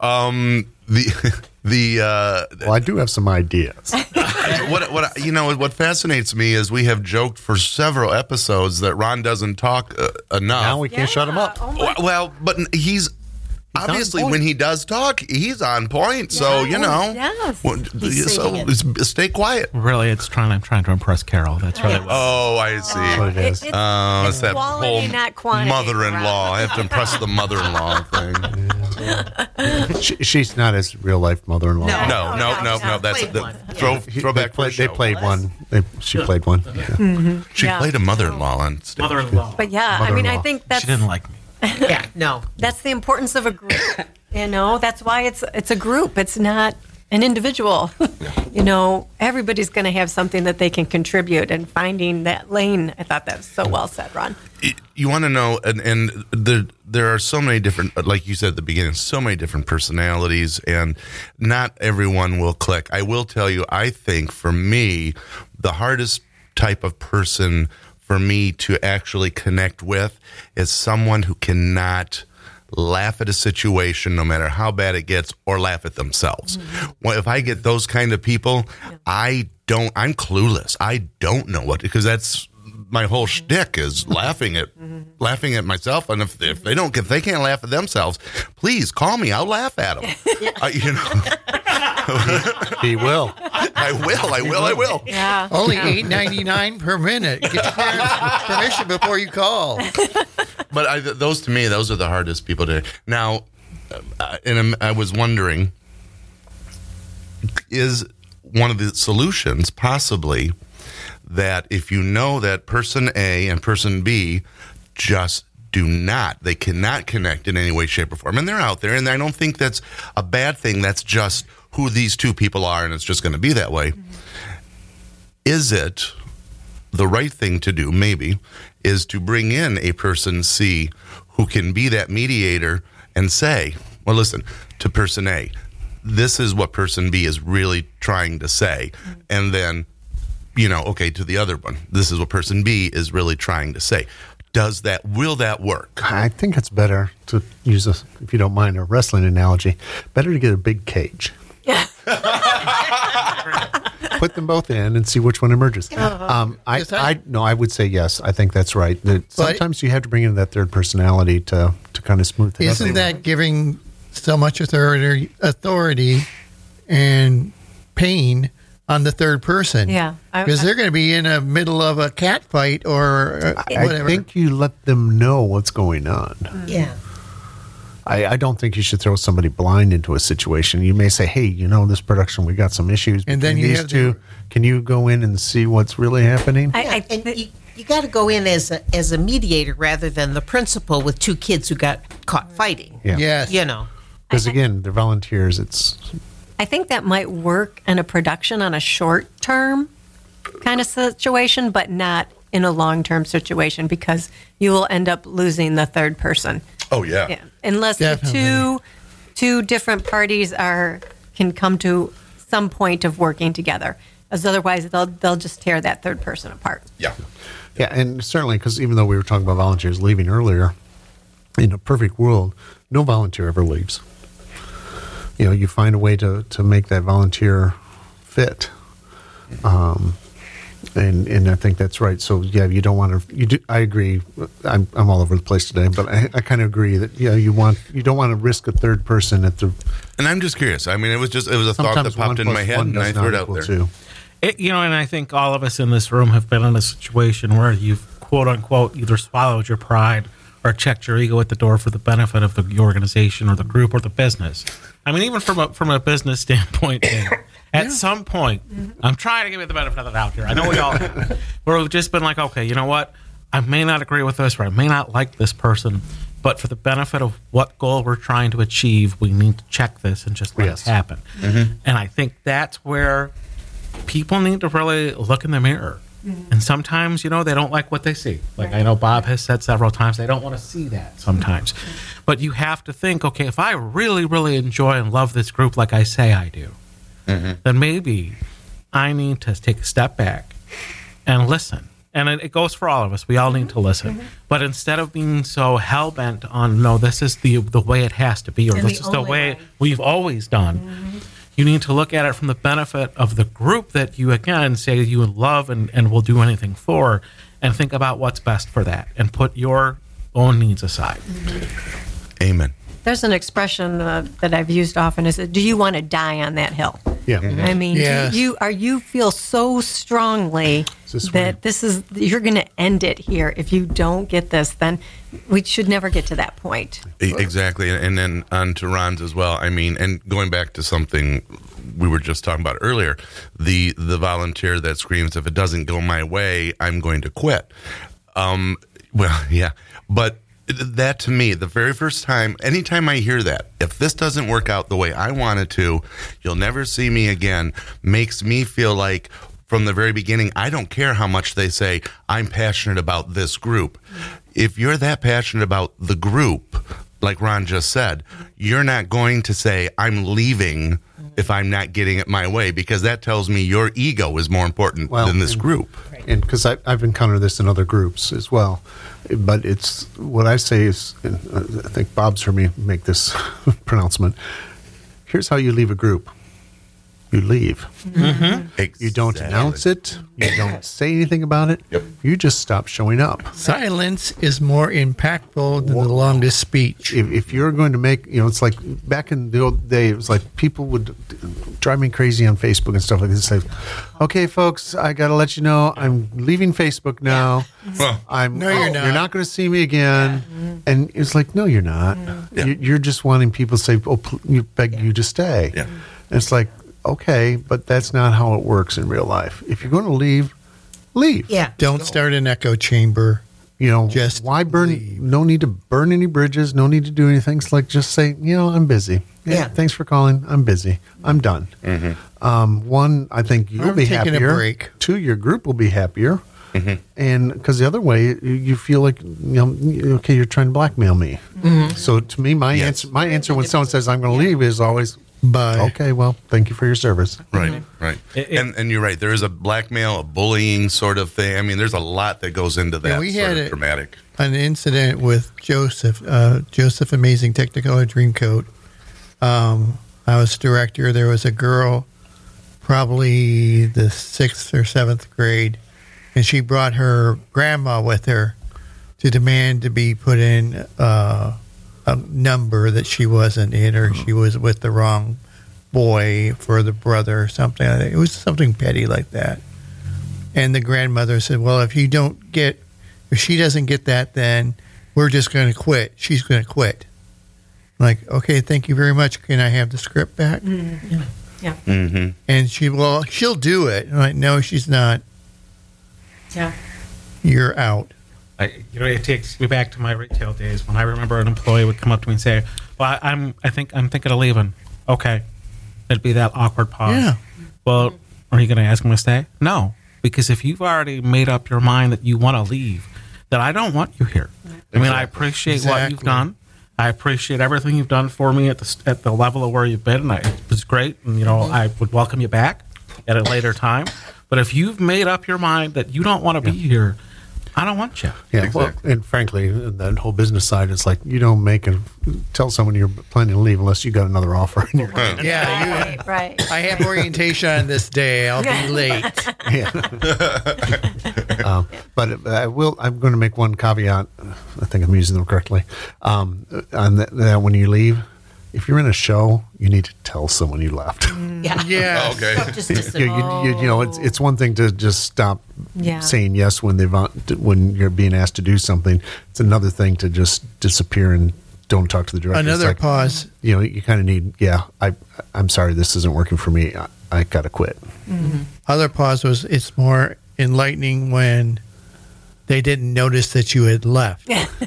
Well, I do have some ideas. What fascinates me is we have joked for several episodes that Ron doesn't talk enough. Now we can't shut him up. Oh my Well, but he's obviously point. when he does talk, he's on point. So Yes. He's saying stay quiet. Really, I'm trying to impress Carol. That's really what. Oh, I see. What it is. It's that quality, whole not quantity. mother-in-law. I have to impress the mother-in-law thing. She's not his real life mother-in-law. No. That's Played one. throw back. They played one. She played one. Yeah. She Yeah. played a mother-in-law on stage. Mother-in-law. But yeah, I Mother-in-law. think She that's didn't like me. Yeah, no. that's the importance of a group. That's why it's a group. It's not an individual. Everybody's going to have something that they can contribute, and finding that lane. I thought that was so well said, Ron. You want to know, and there are so many different, like you said at the beginning, so many different personalities, and not everyone will click. I will tell you, I think for me, the hardest type of person for me to actually connect with is someone who cannot laugh at a situation no matter how bad it gets, or laugh at themselves. Well, if I get those kind of people, I'm clueless. I don't know what, because my whole shtick is laughing at myself. And if they can't laugh at themselves, please call me. I'll laugh at them. He will. I will. Yeah. Only $8.99 per minute. Get your parents' permission before you call. But those to me, those are the hardest people to. Now, and I was wondering, is one of the solutions possibly that if you know that person A and person B just they cannot connect in any way, shape, or form, and they're out there, and I don't think that's a bad thing. That's just who these two people are, and it's just going to be that way. Mm-hmm. Is it the right thing to do, maybe, is to bring in a person C who can be that mediator and say, well, listen, to person A, this is what person B is really trying to say. Mm-hmm. And then, okay, to the other one, this is what person B is really trying to say. Will that work? I think it's better to use if you don't mind, a wrestling analogy. Better to get a big cage. Yeah. Put them both in and see which one emerges. I would say yes. I think that's right. Sometimes you have to bring in that third personality to kind of smooth things. Isn't that giving so much authority and pain on the third person? Yeah. Because they're going to be in the middle of a cat fight or whatever. I think you let them know what's going on. Yeah. I don't think you should throw somebody blind into a situation. You may say, hey, this production, we got some issues. And then these two. Can you go in and see what's really happening? You got to go in as a mediator rather than the principal with two kids who got caught fighting. Yeah. Yes. Because again, they're volunteers. I think that might work in a production on a short-term kind of situation, but not in a long-term situation because you will end up losing the third person. Oh, yeah. Unless Definitely. the two different parties can come to some point of working together. As otherwise, they'll just tear that third person apart. Yeah. Yeah, and certainly because even though we were talking about volunteers leaving earlier, in a perfect world, no volunteer ever leaves. You find a way to make that volunteer fit. And I think that's right. So yeah, you don't want to. I agree. I'm all over the place today, but I kind of agree that you don't want to risk a third person at the. And I'm just curious. I mean, it was a thought that popped in my head, and I threw it out there. Two. And I think all of us in this room have been in a situation where you've quote unquote either swallowed your pride or checked your ego at the door for the benefit of the organization or the group or the business. I mean, even from a business standpoint, at some point, I'm trying to give you the benefit of the doubt here. I know we all have. Where we've just been like, okay, you know what? I may not agree with this or I may not like this person, but for the benefit of what goal we're trying to achieve, we need to check this and just let it happen. Mm-hmm. And I think that's where people need to really look in the mirror. Mm-hmm. And sometimes, they don't like what they see. Like I know Bob has said several times, they don't want to see that sometimes. Mm-hmm. But you have to think, okay, if I really, really enjoy and love this group like I say I do, then maybe I need to take a step back and listen. And it goes for all of us. We all need to listen. Mm-hmm. But instead of being so hell-bent on, no, this is the way it has to be, or this is the way we've always done, you need to look at it from the benefit of the group that you, again, say you love and will do anything for, and think about what's best for that, and put your own needs aside. Amen. There's an expression that I've used often is, do you want to die on that hill? Yeah. I mean, Yes. you feel so strongly that you're going to end it here. If you don't get this, then we should never get to that point. Exactly. And then on to Ron's as well. I mean, and going back to something we were just talking about earlier, the volunteer that screams, if it doesn't go my way, I'm going to quit. Well, yeah. But that to me, the very first time, anytime I hear that, if this doesn't work out the way I want it to, you'll never see me again, makes me feel like from the very beginning, I don't care how much they say, I'm passionate about this group. If you're that passionate about the group, like Ron just said, you're not going to say, I'm leaving if I'm not getting it my way, because that tells me your ego is more important than this group. And because I've encountered this in other groups as well. But it's what I say is, and I think Bob's heard me make this pronouncement. Here's how you leave a group. you leave. Exactly. You don't announce it. You don't say anything about it. Yep. You just stop showing up. Silence is more impactful than the longest speech. If you're going to make, it's like back in the old day, it was like people would drive me crazy on Facebook and stuff like this. Say, okay, folks, I got to let you know I'm leaving Facebook now. Well, No, you're not. You're not going to see me again. And it's like, no, you're not. Yeah. You're just wanting people to say, you beg you to stay. Yeah. And it's like, okay, but that's not how it works in real life. If you're going to leave, leave. Yeah. Don't start an echo chamber. Just why burn? leave. No need to burn any bridges. No need to do anything. It's like just say, I'm busy. Yeah. Thanks for calling. I'm busy. I'm done. One, I think you'll I'm be taking a happier. break. Two, your group will be happier. And because the other way, you feel like okay, you're trying to blackmail me. So to me, my answer when someone says I'm going to leave is always Bye. okay. Well, thank you for your service. Right. And you're right. There is a blackmail, a bullying sort of thing. I mean, there's a lot that goes into that. Yeah, we sort had of dramatic. An incident with Joseph, Amazing Technicolor Dreamcoat. I was director. There was a girl, probably the 6th or 7th grade, and she brought her grandma with her to demand to be put in a number that she wasn't in, or she was with the wrong boy for the brother or something. It was something petty like that. And the grandmother said, well, if she doesn't get that, then we're just going to quit. She's going to quit. I'm like, okay, thank you very much. Can I have the script back? Yeah. And she'll do it. I'm like, no, she's not. Yeah. You're out. It takes me back to my retail days when I remember an employee would come up to me and say, "Well, I'm thinking of leaving." Okay, it'd be that awkward pause. Yeah. Well, are you going to ask him to stay? No, because if you've already made up your mind that you want to leave, then I don't want you here. I mean, I appreciate what you've done. I appreciate everything you've done for me at the level of where you've been. And it was great, and I would welcome you back at a later time. But if you've made up your mind that you don't want to be here, I don't want you. Yeah, Exactly. well, and frankly, that whole business side, it's like you don't tell someone you're planning to leave unless you got another offer in your hand. Yeah, Right. I have orientation on this day. I'll be late. Yeah. But I'm going to make one caveat. I think I'm using them correctly. On that when you leave, if you're in a show, you need to tell someone you left. Yeah. Yeah. Okay. Don't just disappear. It's one thing to just stop Yeah. saying yes when you're being asked to do something. It's another thing to just disappear and don't talk to the director. Another It's like, pause. You kind of need. Yeah, I'm sorry, this isn't working for me. I gotta quit. Other pause was it's more enlightening when they didn't notice that you had left.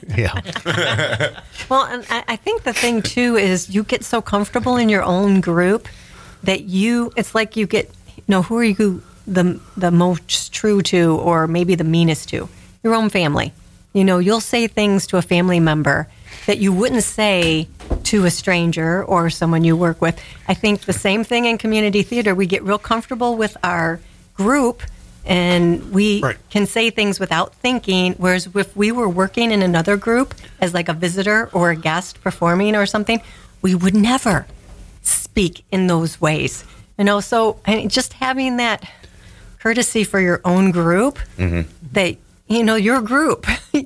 Yeah. Well, and I think the thing too is you get so comfortable in your own group that it's like you get, who are you the most true to, or maybe the meanest to? Your own family. You'll say things to a family member that you wouldn't say to a stranger or someone you work with. I think the same thing in community theater. We get real comfortable with our group and we can say things without thinking, whereas if we were working in another group as like a visitor or a guest performing or something, we would never speak in those ways. So just having that courtesy for your own group, that your group.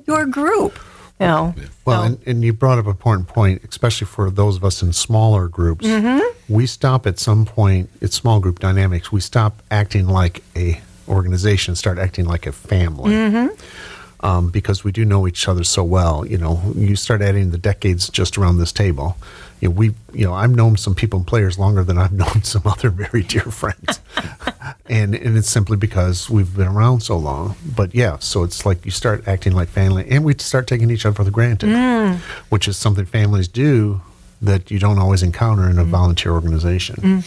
Well, and you brought up an important point, especially for those of us in smaller groups. We stop at some point, it's small group dynamics, we stop acting like a organization, start acting like a family. Because we do know each other so well. You start adding the decades just around this table. I've known some people and players longer than I've known some other very dear friends. and it's simply because we've been around so long. But yeah, so it's like you start acting like family, and we start taking each other for granted, which is something families do that you don't always encounter in a volunteer organization.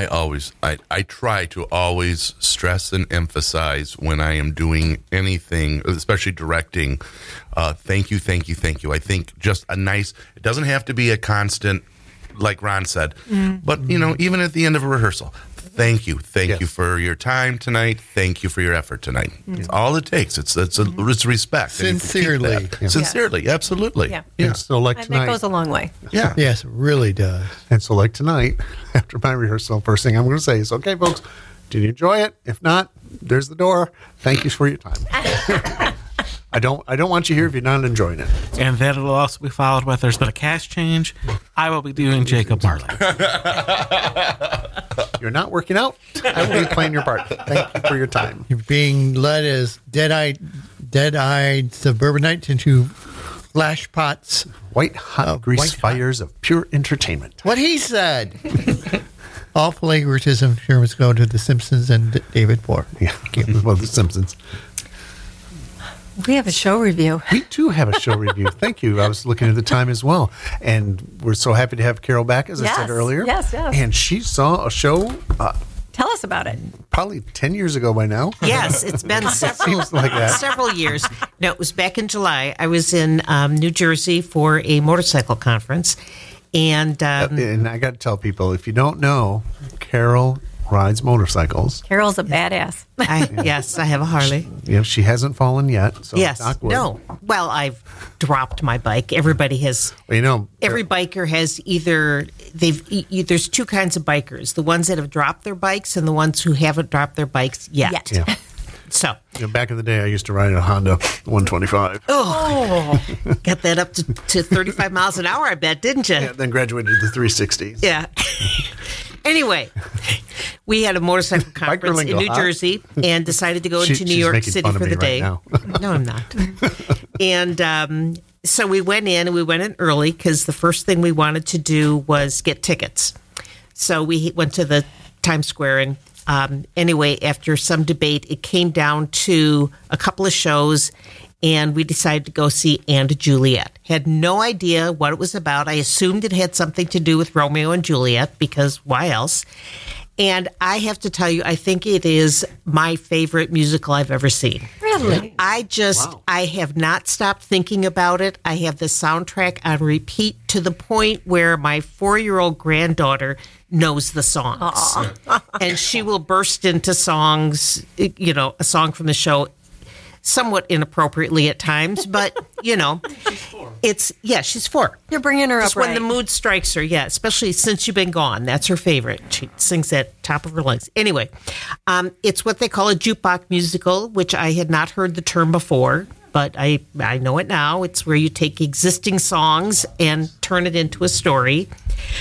I try to always stress and emphasize when I am doing anything, especially directing, thank you. I think just it doesn't have to be a constant, like Ron said, but even at the end of a rehearsal, Thank you for your time tonight. Thank you for your effort tonight. It's all it takes. It's respect. And you can keep Sincerely. that. Yeah. Sincerely, absolutely. Yeah. Yeah. So like That tonight, goes a long way. Yeah. Yes, it really does. and so like tonight, after my rehearsal, first thing I'm going to say is, okay, folks, did you enjoy it? If not, there's the door. Thank you for your time. I don't want you here if you're not enjoying it. And then it'll also be followed with there's been a cast change. I will be doing Jacob Marley. You're not working out. I will be playing your part. Thank you for your time. You're being led as dead-eyed suburbanites into flash pots. White hot grease white hot. fires of pure entertainment. What he said. All plagiarism here must go to The Simpsons and David Bohr. Yeah, well, The Simpsons. We have a show review. We too have a show review. Thank you. I was looking at the time as well. And we're so happy to have Carol back, as I said Yes, earlier. yes. And she saw a show Tell us about it. probably 10 years ago by now. Yes, it's been Seems like that. several years. No, it was back in July. I was in New Jersey for a motorcycle conference. And And I got to tell people, if you don't know, Carol rides motorcycles. Carol's a badass. yes, I have a Harley. You know, she hasn't fallen yet. So Yes. knock wood. No. Well, I've dropped my bike. Everybody has. Well, you know, Every biker has either there's two kinds of bikers: the ones that have dropped their bikes and the ones who haven't dropped their bikes yet. yeah. So, You know, back in the day, I used to ride a Honda 125. got that up to 35 miles an hour, I bet, didn't you? And then graduated to the 360s. Yeah. Anyway, we had a motorcycle conference in lingo, New huh? Jersey and decided to go into New she's York making City fun of for me the right day. now. No, I'm not. And so we went in early because the first thing we wanted to do was get tickets. So we went to the Times Square and anyway, after some debate, it came down to a couple of shows, and we decided to go see And Juliet. Had no idea what it was about. I assumed it had something to do with Romeo and Juliet, because why else? And I have to tell you, I think it is my favorite musical I've ever seen. Really? I have not stopped thinking about it. I have the soundtrack on repeat to the point where my 4-year-old granddaughter knows the songs. And she will burst into songs, you know, a song from the show, somewhat inappropriately at times, but, you know, she's 4. You're bringing her Just up when right. the mood strikes her, yeah, especially Since You've Been Gone. That's her favorite. She sings that top of her lungs. Anyway, it's what they call a jukebox musical, which I had not heard the term before, but I know it now. It's where you take existing songs and turn it into a story.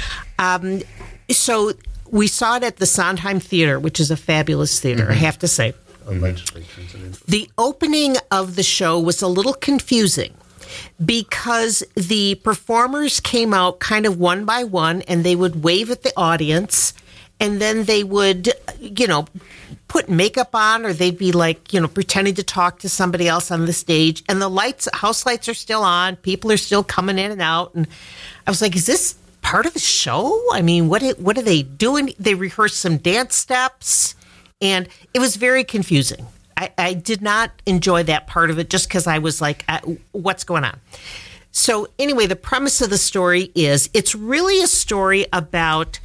So we saw it at the Sondheim Theater, which is a fabulous theater, I have to say. The opening of the show was a little confusing because the performers came out kind of one by one, and they would wave at the audience, and then they would, you know, put makeup on, or they'd be like, you know, pretending to talk to somebody else on the stage, and the house lights are still on, people are still coming in and out, and I was like, is this part of the show? I mean, what are they doing? They rehearsed some dance steps, and it was very confusing. I did not enjoy that part of it just because I was like, what's going on? So anyway, the premise of the story is it's really a story about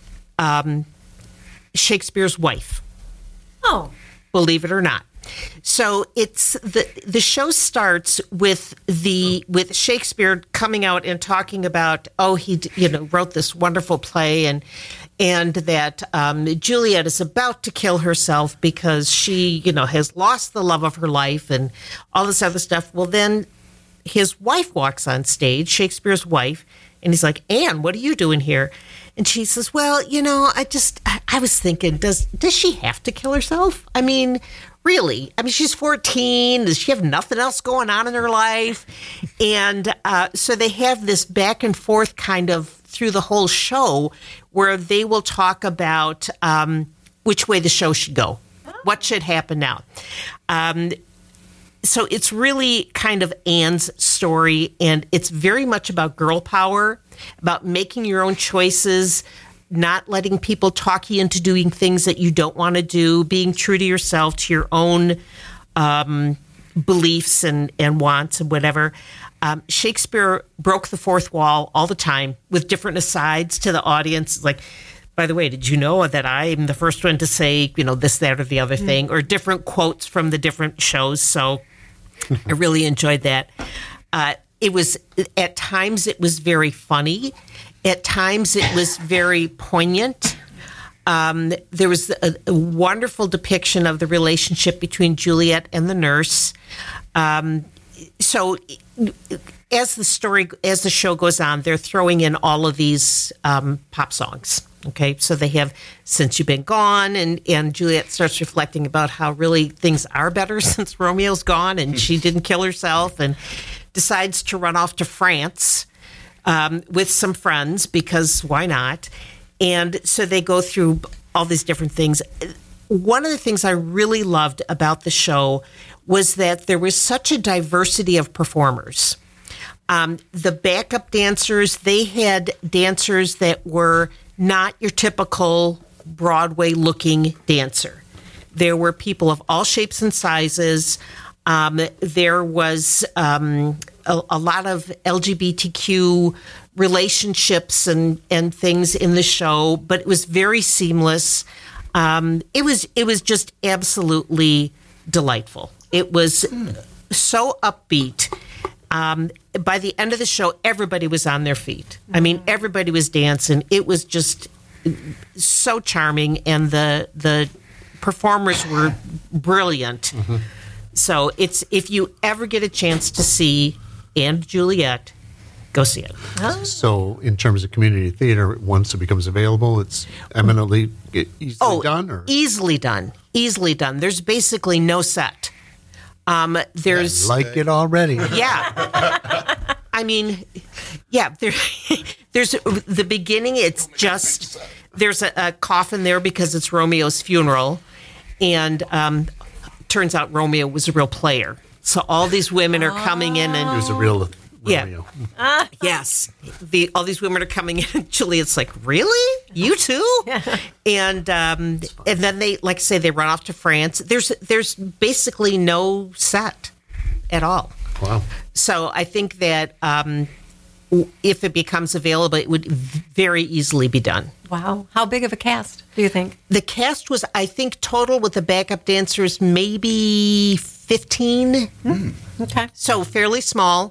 Shakespeare's wife. Oh. Believe it or not. So it's the show starts with Shakespeare coming out and talking about, he wrote this wonderful play, and that Juliet is about to kill herself because she has lost the love of her life and all this other stuff. Well, then his wife walks on stage, Shakespeare's wife, and he's like, Anne, what are you doing here? And she says, well, I was thinking, does she have to kill herself? I mean, really? I mean, she's 14. Does she have nothing else going on in her life? And so they have this back and forth kind of through the whole show where they will talk about which way the show should go. What should happen now? So it's really kind of Anne's story, and it's very much about girl power, about making your own choices, not letting people talk you into doing things that you don't want to do, being true to yourself, to your own beliefs and wants and whatever. Shakespeare broke the fourth wall all the time with different asides to the audience, like by the way, did you know that I'm the first one to say, this, that, or the other thing, or different quotes from the different shows. So I really enjoyed that. It was, at times it was very funny. At times it was very poignant. There was a wonderful depiction of the relationship between Juliet and the nurse. So as the show goes on, they're throwing in all of these pop songs. Okay, so they have Since You've Been Gone, and Juliet starts reflecting about how really things are better since Romeo's gone and she didn't kill herself, and decides to run off to France with some friends, because why not? And so they go through all these different things. One of the things I really loved about the show was that there was such a diversity of performers. The backup dancers, they had dancers that were not your typical Broadway-looking dancer. There were people of all shapes and sizes. There was a lot of LGBTQ relationships and things in the show, but it was very seamless. It was just absolutely delightful. It was so upbeat. By the end of the show, everybody was on their feet. I mean, everybody was dancing. It was just so charming, and the performers were brilliant. So if you ever get a chance to see And Juliet, go see it. So, in terms of community theater, once it becomes available, it's eminently easily done? Or? Easily done. Easily done. There's basically no set. There's I like it already. Yeah. I mean, yeah, there's the beginning. It's just, there's a coffin there because it's Romeo's funeral. And turns out Romeo was a real player. So all these women are coming in and... There's a real Romeo. Yes. All these women are coming in, and Juliet's like, really? You too? And then they, like I say, they run off to France. There's basically no set at all. Wow. So I think that if it becomes available, it would very easily be done. Wow. How big of a cast do you think? The cast was, I think, total with the backup dancers, maybe 15. Okay. So fairly small.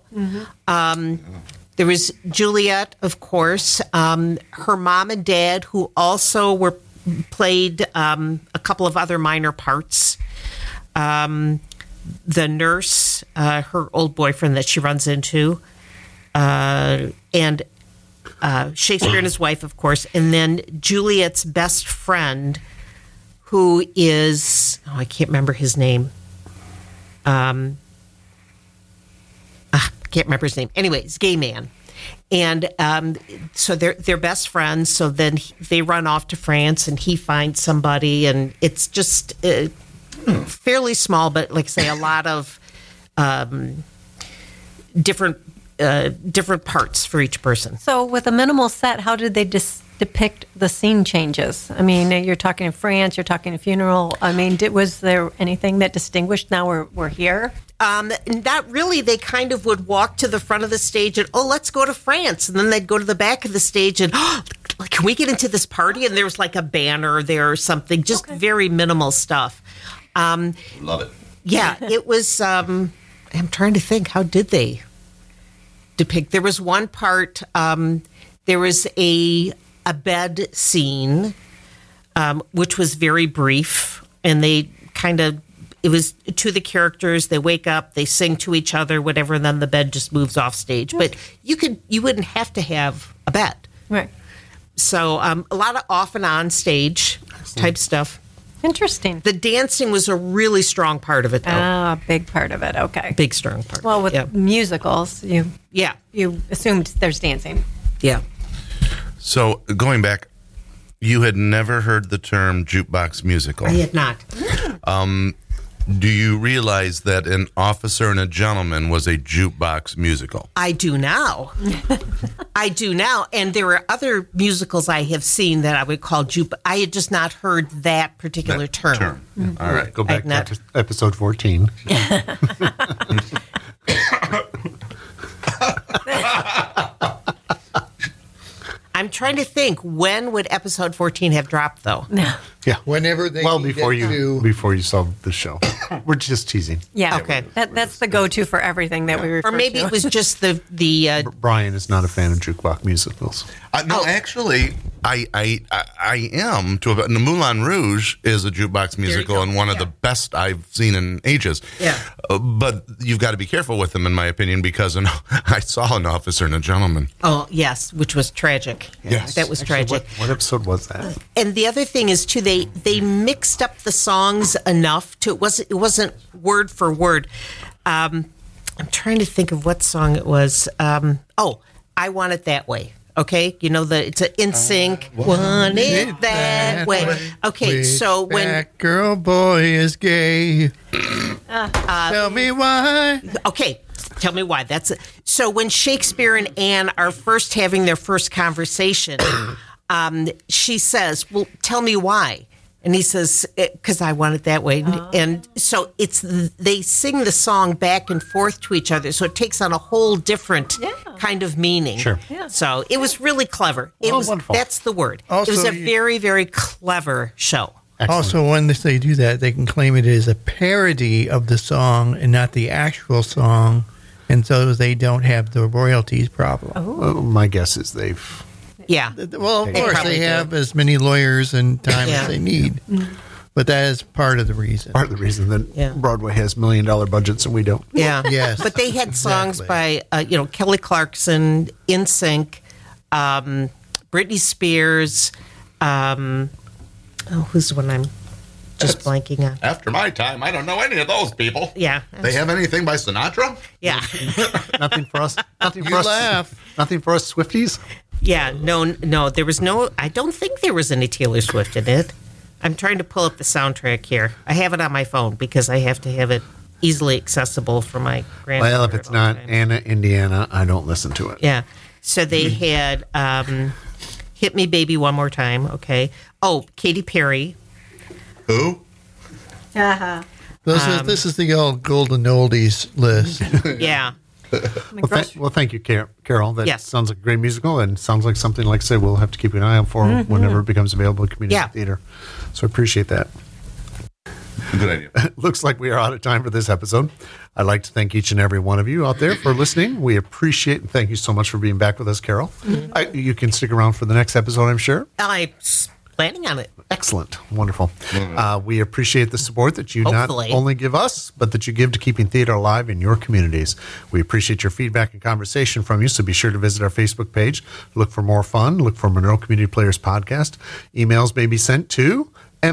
There was Juliet, of course, her mom and dad, who also played a couple of other minor parts. The nurse, her old boyfriend that she runs into, and Shakespeare and his wife, of course, and then Juliet's best friend, who is, I can't remember his name. I can't remember his name. Anyway, he's a gay man. And so they're best friends. So then they run off to France, and he finds somebody, and it's just fairly small, but like I say, a lot of different parts for each person. So with a minimal set, how did they depict the scene changes? I mean, you're talking in France, you're talking a funeral. I mean, was there anything that distinguished now we're here? Not really. They kind of would walk to the front of the stage and, let's go to France. And then they'd go to the back of the stage and, can we get into this party? And there was like a banner there or something, just very minimal stuff. Love it. Yeah, it was, I'm trying to think, how did they depict? There was one part, there was a bed scene, which was very brief, and they it was to the characters. They wake up, they sing to each other, whatever, and then the bed just moves off stage. But you wouldn't have to have a bed, right? So a lot of off and on stage type stuff. Interesting. The dancing was a really strong part of it, though. A big part of it. Okay. Big strong part. Well, with musicals, you assumed there's dancing. Yeah. So going back, you had never heard the term jukebox musical. I had not. Do you realize that An Officer and a Gentleman was a jukebox musical? I do now. I do now. And there are other musicals I have seen that I would call jukebox. I had just not heard that particular term. All right. Go back to episode 14. I'm trying to think, when would episode 14 have dropped, though? Yeah. Whenever they Well, can before get you to- saw the show. We're just teasing. Yeah. Okay. That's the go-to for everything that we refer Or maybe to. it was just the Brian is not a fan of jukebox musicals. No, actually, I am. The Moulin Rouge is a jukebox musical go. and one of the best I've seen in ages. Yeah. But you've got to be careful with them, in my opinion, because I saw An Officer and a Gentleman. Oh, yes, which was tragic. Yes. That was Actually, tragic. what episode was that? And the other thing is too, they mixed up the songs enough to it wasn't word for word. I'm trying to think of what song it was. I Want It That Way. Okay, you know it's an In Sync. Want it that way. Okay, so when that girl boy is gay, tell me why. okay, tell me why. That's it. So when Shakespeare and Anne are first having their first conversation, she says, "Well, tell me why." And he says, "Because I want it that way." And so they sing the song back and forth to each other, so it takes on a whole different kind of meaning. Sure. Yeah. So it was really clever. Wonderful. That's the word. Also, it was a you- very, very clever show. Excellent. Also, when they do that, they can claim it is a parody of the song and not the actual song, and so they don't have the royalties problem. My guess is they've. Yeah. Well, of They course, probably they do. have as many lawyers and time Yeah. as they need, but that is part of the reason. Part of the reason that Yeah. Broadway has $1 million budgets and we don't. Yeah. Yes, But they had songs exactly. by, Kelly Clarkson, In Sync, Britney Spears. Who's the one I'm just blanking on? After my time, I don't know any of those people. Yeah. They have anything by Sinatra? Yeah. Nothing for us. Nothing You for us. laugh. Nothing for us Swifties. Yeah. No, there was no, I don't think there was any Taylor Swift in it. I'm trying to pull up the soundtrack here. I have it on my phone because I have to have it easily accessible for my grandmother. Well, if it's not Anna, Indiana, I don't listen to it. Yeah. So they had Hit Me Baby One More Time. Okay. Oh, Katy Perry. Who? This is the old golden oldies list. Yeah. Well, thank you, Carol. That Yes. sounds like a great musical and sounds like something, like I said, we'll have to keep an eye out for whenever it becomes available in community Yeah. theater. So I appreciate that. Good idea. Looks like we are out of time for this episode. I'd like to thank each and every one of you out there for listening. We appreciate and thank you so much for being back with us, Carol. You can stick around for the next episode, I'm sure. I'm planning on it. Excellent. Wonderful. We appreciate the support that you Hopefully. not only give us, but that you give to keeping theater alive in your communities. We appreciate your feedback and conversation from you, so be sure to visit our Facebook page. Look for more fun. Look for Monroe Community Players Podcast. Emails may be sent to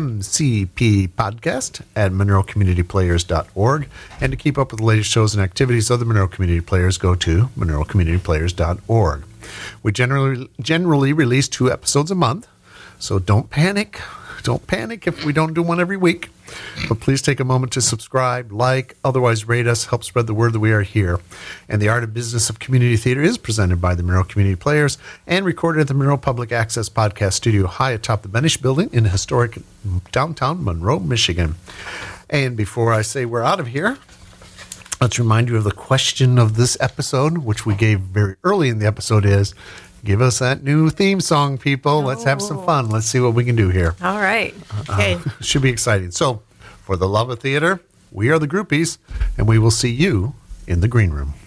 mcppodcast@monroecommunityplayers.org. And to keep up with the latest shows and activities of the Monroe Community Players, go to monroecommunityplayers.org. We generally release 2 episodes a month, so don't panic. Don't panic if we don't do one every week. But please take a moment to subscribe, like, otherwise rate us, help spread the word that we are here. And the art and business of community theater is presented by the Monroe Community Players and recorded at the Monroe Public Access Podcast Studio high atop the Benish Building in historic downtown Monroe, Michigan. And before I say we're out of here, let's remind you of the question of this episode, which we gave very early in the episode is, give us that new theme song, people. Let's have some fun. Let's see what we can do here. All right. Okay. Should be exciting. So, for the love of theater, we are the Groupies, and we will see you in the green room.